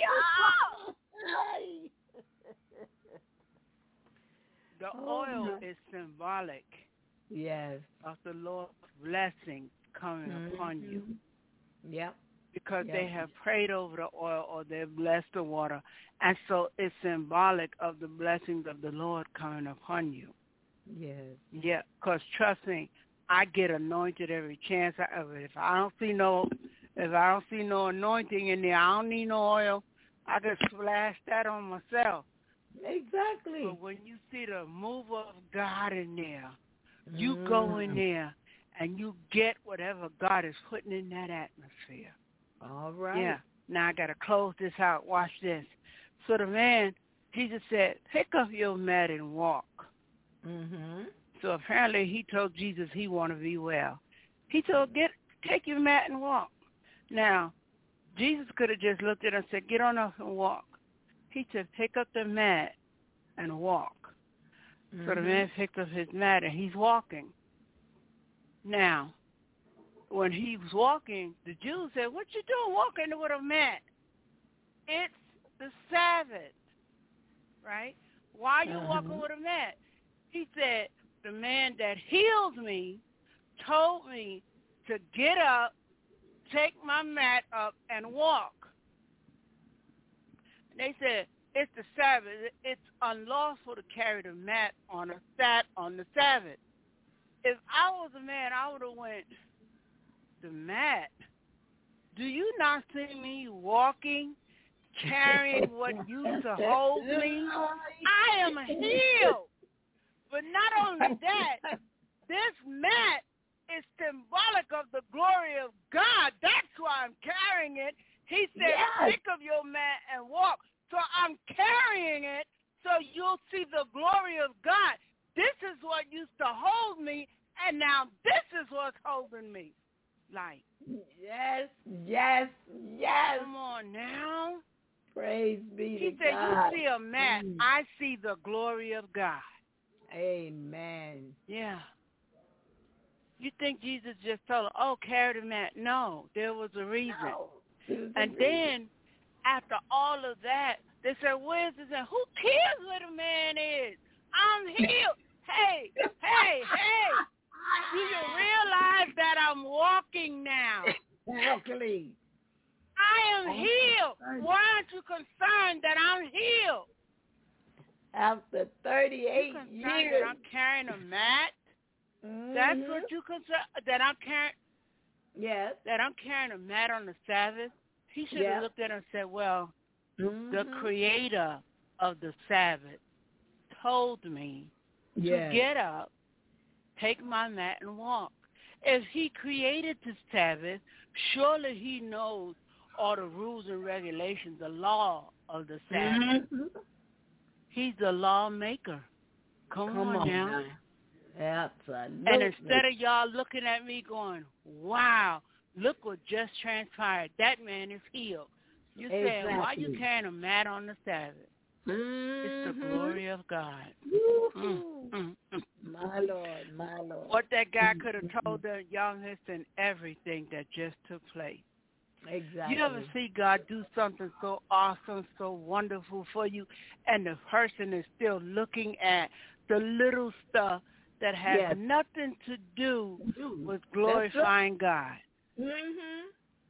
J: The
B: oh,
J: oil
B: no.
J: is symbolic
B: yes.
J: of the Lord's blessing coming
B: mm-hmm.
J: upon you.
B: Yep.
J: Because
B: yep.
J: they have prayed over the oil or they've blessed the water. And so it's symbolic of the blessings of the Lord coming upon you.
B: Yes.
J: Yeah, because trust me, I get anointed every chance I ever. If I don't see no, if I don't see no anointing in there, I don't need no oil. I can splash that on myself.
B: Exactly.
J: But when you see the move of God in there, you mm. go in there and you get whatever God is putting in that atmosphere.
B: All right.
J: Yeah. Now I got to close this out. Watch this. So the man, Jesus said, pick up your mat and walk.
B: Mm-hmm.
J: So apparently he told Jesus he want to be well. He told, get take your mat and walk. Now, Jesus could have just looked at him and said, get on up and walk. He said, pick up the mat and walk. Mm-hmm. So the man picked up his mat and he's walking. Now, when he was walking, the Jews said, what you doing walking with a mat? It's the Sabbath, right? Why are you uh-huh. walking with a mat? He said, the man that heals me told me to get up, take my mat up, and walk. And they said, it's the Sabbath. It's unlawful to carry the mat on a sat on the Sabbath. If I was a man, I would have went, the mat? Do you not see me walking, carrying what used to hold me? I am healed. But not only that, this mat is symbolic of the glory of God. That's why I'm carrying it. He said, yes. Pick up your mat and walk. So I'm carrying it so you'll see the glory of God. This is what used to hold me, and now this is what's holding me. Like,
B: yes, yes, yes.
J: Come on now.
B: Praise be
J: he
B: to
J: said,
B: God.
J: You see a mat, mm. I see the glory of God.
B: Amen.
J: Yeah. You think Jesus just told her, oh, carry the mat. No, there was a reason.
B: No, was
J: and
B: a
J: then
B: reason.
J: After all of that, they said, where's this? Who cares where the man is? I'm healed. Hey, hey, hey. Do you realize that I'm walking now?
B: Exactly.
J: I am healed. Why aren't you concerned that I'm healed?
B: After thirty-eight
J: you
B: years.
J: That I'm carrying a mat?
B: Mm-hmm.
J: That's what you concerned, that I'm carrying?
B: Yes.
J: That I'm carrying a mat on the Sabbath? He should have
B: yes.
J: looked at her and said, well,
B: mm-hmm.
J: the creator of the Sabbath told me
B: yes.
J: to get up, take my mat, and walk. If he created the Sabbath, surely he knows all the rules and regulations, the law of the Sabbath.
B: Mm-hmm.
J: He's the lawmaker. Come,
B: Come
J: on,
B: on
J: now.
B: now. Absolutely.
J: And instead of y'all looking at me going, wow, look what just transpired. That man is healed. You
B: exactly.
J: saying, why you carrying a mat on the Sabbath?
B: Mm-hmm.
J: It's the glory of God. Mm, mm, mm.
B: My Lord, my Lord.
J: What that guy could have told her, y'all missing everything that just took place.
B: Exactly.
J: You ever see God do something so awesome, so wonderful for you, and the person is still looking at the little stuff that has
B: yes.
J: nothing to do with glorifying God?
B: Mm-hmm.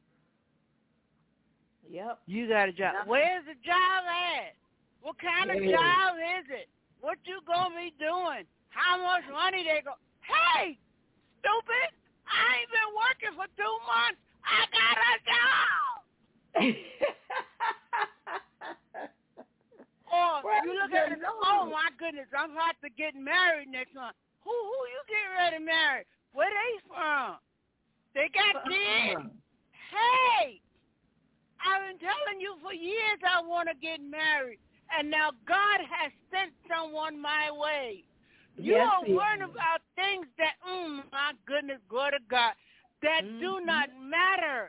B: Yep.
J: You got a job. Yep. Where's the job at? What kind of
B: yeah.
J: job is it? What you gonna be doing? How much money they go? Hey, stupid! I ain't been working for two months. I got a job. Or you look at it, oh my goodness, I'm about to get married next month. Who who you getting ready to marry? Where they from? They got kids. Hey, I've been telling you for years I want to get married, and now God has sent someone my way. You
B: yes,
J: are worrying about things that, mm, my goodness, glory to God, that mm-hmm. do not matter.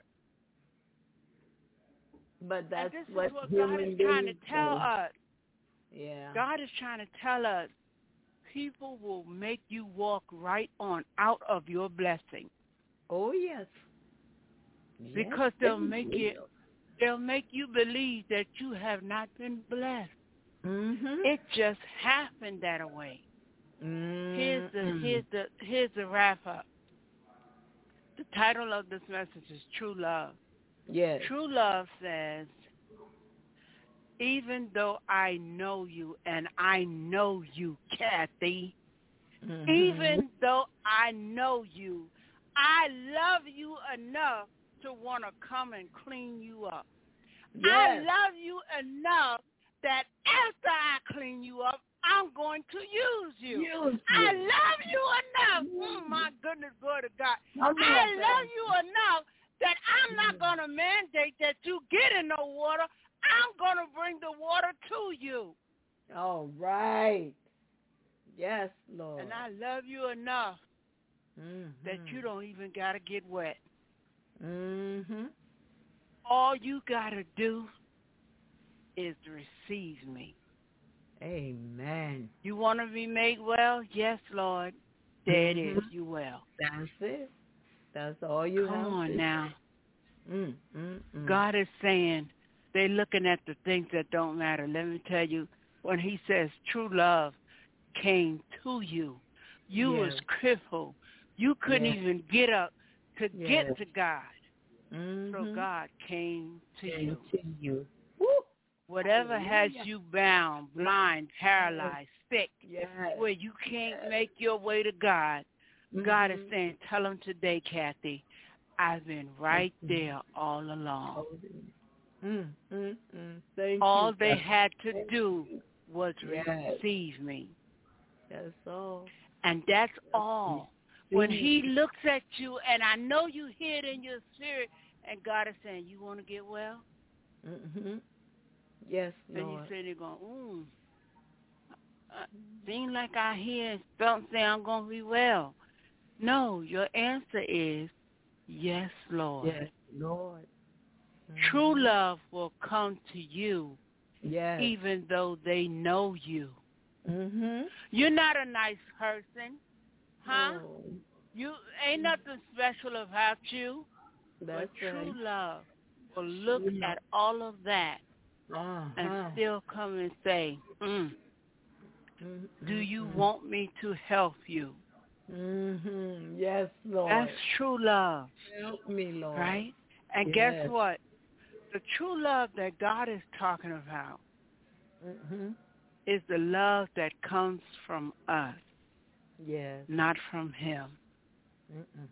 B: But that's
J: and this
B: what,
J: is what God is trying to tell
B: do.
J: us.
B: Yeah.
J: God is trying to tell us, people will make you walk right on out of your blessing.
B: Oh yes.
J: Because
B: yes,
J: they'll make you, they'll make you believe that you have not been blessed.
B: Mm-hmm.
J: It just happened that way.
B: Mm-hmm.
J: Here's the here's the here's the wrap up. The title of this message is True Love.
B: Yes.
J: True love says, even though I know you, and I know you, Kathy, mm-hmm. even though I know you, I love you enough to want to come and clean you up.
B: Yes.
J: I love you enough that after I clean you up, I'm going to use you.
B: Use
J: I
B: you.
J: love you enough. Oh, my goodness, glory to God.
B: I love,
J: I love you enough that I'm not going to mandate that you get in no water. I'm going to bring the water to you.
B: All right. Yes, Lord.
J: And I love you enough
B: mm-hmm.
J: that you don't even got to get wet.
B: Mm-hmm.
J: All you got to do is receive me.
B: Amen.
J: You want to be made well? Yes, Lord. There
B: mm-hmm.
J: it is. You well.
B: That's it. That's all you
J: Come
B: have.
J: Come on
B: to
J: now.
B: Mm, mm, mm.
J: God is saying they're looking at the things that don't matter. Let me tell you, when he says true love came to you, you
B: yes.
J: was crippled. You couldn't
B: yes.
J: even get up to
B: yes.
J: get to God.
B: Mm-hmm.
J: So God came to
B: came
J: you.
B: To you. Woo.
J: Whatever
B: Hallelujah.
J: has you bound, blind, paralyzed, sick,
B: yes.
J: where you can't yes. make your way to God, mm-hmm. God is saying, tell them today, Kathy, I've been right there all along.
B: Mm, mm, mm. Thank
J: all
B: you,
J: they
B: God.
J: had to do was
B: yes.
J: receive me.
B: That's all.
J: And that's all. When he looks at you, and I know you hear it in your spirit, and God is saying, you want to get well?
B: Mm-hmm. Yes, Lord.
J: And you say, they're going, ooh, uh, seems like I hear and felt say I'm going to be well. No, your answer is, yes, Lord.
B: Yes, Lord. Mm-hmm.
J: True love will come to you,
B: yes.
J: even though they know you.
B: Mm-hmm.
J: You're not a nice person, huh?
B: No.
J: You ain't nothing special about you.
B: That's
J: but true
B: right.
J: love will look
B: true
J: at all of that
B: uh-huh.
J: and still come and say, mm,
B: mm-hmm.
J: do you want me to help you?
B: Mm-hmm. Yes, Lord.
J: That's true love.
B: Help me, Lord.
J: Right? And
B: yes.
J: guess what? The true love that God is talking about
B: mm-hmm.
J: is the love that comes from us,
B: yes.
J: not from him.
B: Mm-mm.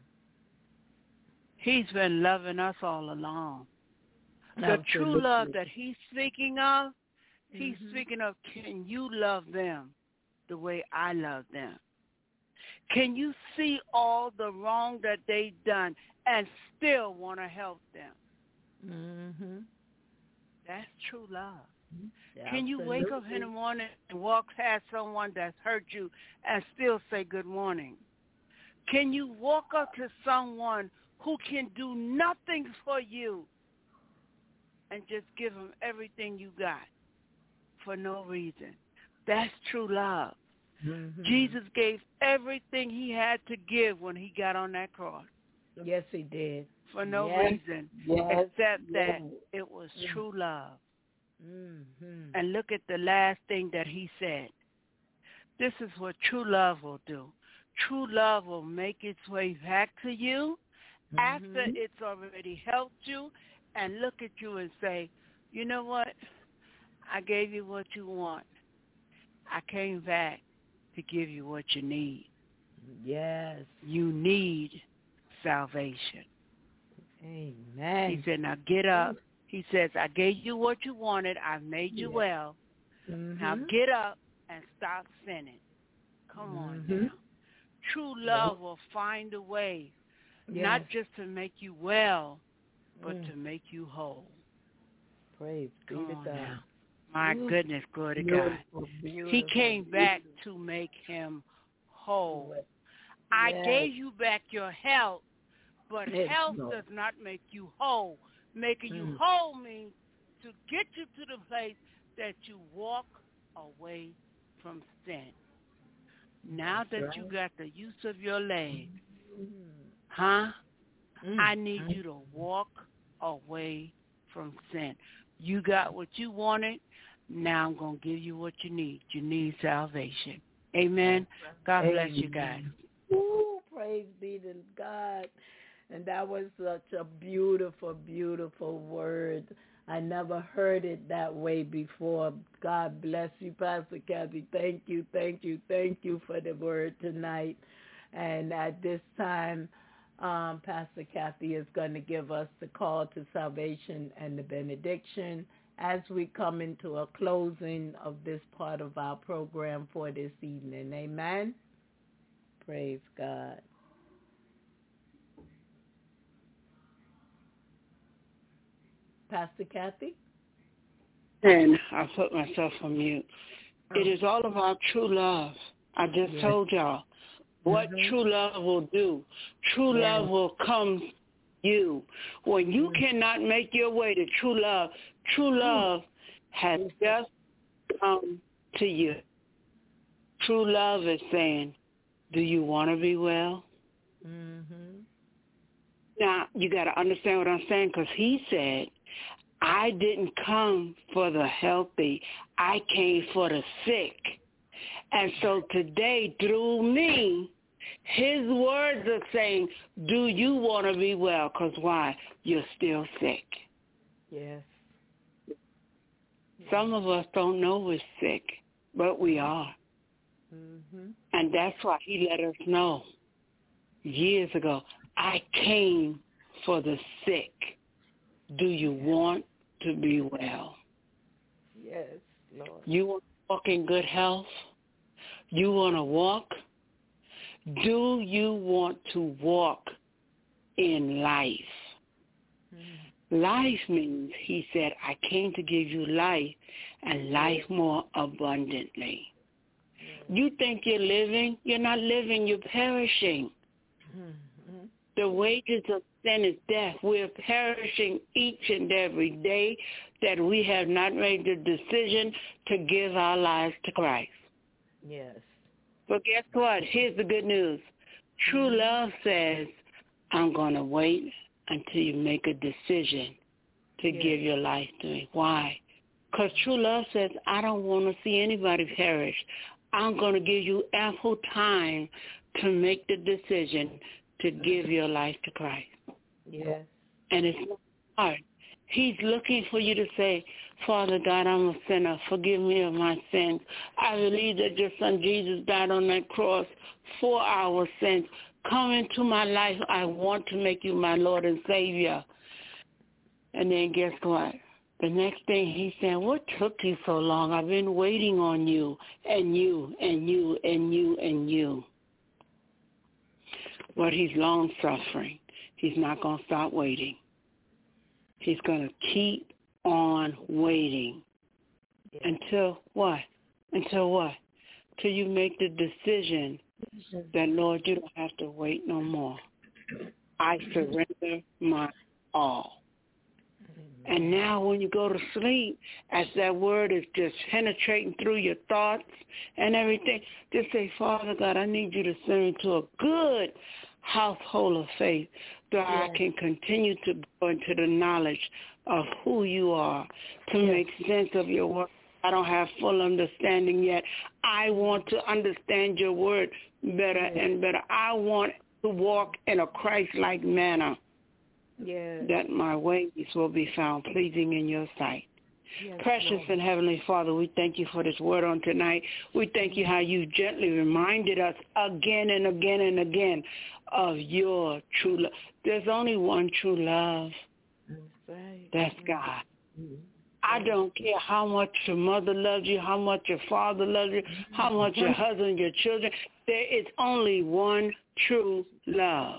J: He's been loving us all along. The
B: Absolutely.
J: true love that he's speaking of, he's
B: mm-hmm.
J: speaking of, can you love them the way I love them? Can you see all the wrong that they've done and still want to help them?
B: Mm-hmm.
J: That's true love.
B: Yeah,
J: Can you
B: absolutely.
J: wake up in the morning and walk past someone that's hurt you and still say good morning? Can you walk up to someone who can do nothing for you and just give them everything you got for no reason? That's true love.
B: Mm-hmm.
J: Jesus gave everything he had to give when he got on that cross.
B: Yes, he did.
J: For no
B: yes.
J: reason
B: yes.
J: except
B: yes.
J: that it was
B: yes.
J: true love.
B: Mm-hmm.
J: And look at the last thing that he said. This is what true love will do. True love will make its way back to you mm-hmm. after it's already helped you and look at you and say, you know what? I gave you what you want. I came back to give you what you need.
B: Yes.
J: You need salvation.
B: Amen.
J: He said, now get up. He says, I gave you what you wanted. I've made you
B: yes.
J: well.
B: Mm-hmm. Now
J: get up and stop sinning. Come mm-hmm. on now. True love will find a way, yes. not just to make you well, but mm. to make you whole.
B: Praise be to God.
J: Now. My
B: Ooh.
J: Goodness, glory to
B: beautiful,
J: God.
B: Beautiful,
J: he came
B: beautiful.
J: back to make him whole.
B: Yes.
J: I gave you back your health, but
B: yes.
J: health
B: no.
J: does not make you whole. Making
B: mm.
J: you whole means to get you to the place that you walk away from sin. Now
B: That's
J: that
B: right.
J: you got the use of your legs,
B: mm.
J: huh?
B: Mm.
J: I need
B: mm.
J: you to walk away from sin. You got what you wanted. Now I'm going to give you what you need. You need salvation. Amen. God bless
B: Amen.
J: you guys.
B: Ooh, praise be to God. And that was such a beautiful, beautiful word. I never heard it that way before. God bless you, Pastor Kathy. Thank you, thank you, thank you for the word tonight. And at this time, um, Pastor Kathy is going to give us the call to salvation and the benediction as we come into a closing of this part of our program for this evening. Amen. Praise God. Pastor Kathy.
K: And I put myself on mute. Oh. It is all about true love. I just yes. told y'all what mm-hmm. true love will do. True yes. love will come to you. When you mm-hmm. cannot make your way to true love, true love has just come to you. True love is saying, do you want to be well?
B: Mm-hmm.
K: Now, you got to understand what I'm saying, because he said, I didn't come for the healthy. I came for the sick. And so today, through me, his words are saying, do you want to be well? Because why? You're still sick.
B: Yes.
K: Some of us don't know we're sick, but we are.
B: Mm-hmm.
K: And that's why he let us know years ago, I came for the sick. Do you want to be well?
B: Yes, Lord.
K: You want to walk in good health? You want to walk? Do you want to walk in life? Mm-hmm. Life means, he said, I came to give you life and life more abundantly. Mm-hmm. You think you're living? You're not living. You're perishing. Mm-hmm. The wages of sin is death. We're perishing each and every day that we have not made the decision to give our lives to Christ.
B: Yes.
K: But guess what? Here's the good news. True mm-hmm. love says, I'm going to wait until you make a decision to yes. give your life to me. Why? Because true love says, I don't want to see anybody perish. I'm going to give you ample time to make the decision to give your life to Christ.
B: Yes.
K: And it's not hard. He's looking for you to say, Father God, I'm a sinner. Forgive me of my sins. I believe that your son Jesus died on that cross for our sins. Come into my life. I want to make you my Lord and Savior. And then guess what? The next thing he's saying, what took you so long? I've been waiting on you and you and you and you and you. But he's long-suffering. He's not going to stop waiting. He's going to keep on waiting. Yeah. Until what? Until what? Till you make the decision that, Lord, you don't have to wait no more. I surrender my all. And now when you go to sleep, as that word is just penetrating through your thoughts and everything, just say, Father God, I need you to send me to a good household of faith so yes. I can continue to go into the knowledge of who you are, to yes. make sense of your word. I don't have full understanding yet. I want to understand your word better yes. and better. I want to walk in a Christ-like manner.
B: Yes.
K: That my ways will be found pleasing in your sight. Yes, Precious Lord. And Heavenly Father, we thank you for this word on tonight. We thank you how you gently reminded us again and again and again of your true love. There's only one true love.
B: That's right.
K: That's God. Mm-hmm. I don't care how much your mother loves you, how much your father loves you, how much your husband, your children. There is only one true love.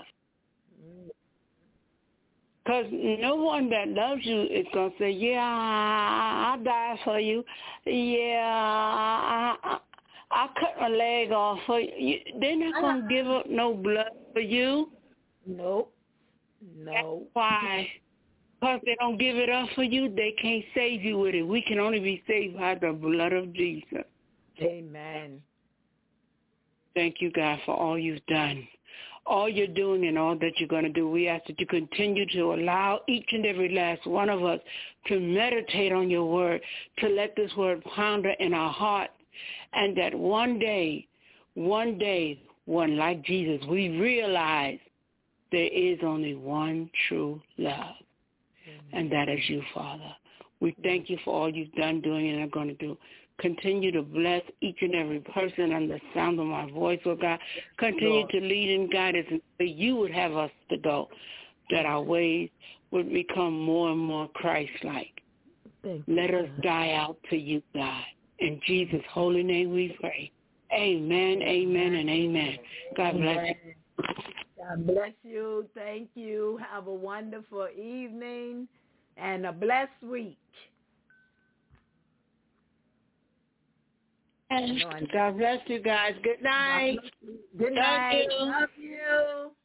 K: Because no one that loves you is going to say, yeah, I'll die for you. Yeah, I, I, I cut my leg off for you. They're not going to give up no blood for you.
B: Nope. No.
K: That's why. Because they don't give it up for you, they can't save you with it. We can only be saved by the blood of Jesus.
B: Amen.
K: Thank you, God, for all you've done. All you're doing and all that you're going to do. We ask that you continue to allow each and every last one of us to meditate on your word, to let this word ponder in our heart, and that one day, one day, when like Jesus, we realize there is only one true love, and that is you, Father. We thank you for all you've done, doing, and are going to do. Continue to bless each and every person on the sound of my voice, oh God. Continue Lord. To lead and guide us where you would have us to go, that our ways would become more and more Christ-like. Let us die out to you, God. In Jesus' holy name we pray. Amen, amen, and amen. God bless you.
B: God bless you. Thank you. Have a wonderful evening. and a blessed week.
K: God bless you guys. Good night.
B: Good night.
K: Love you.
B: Love you.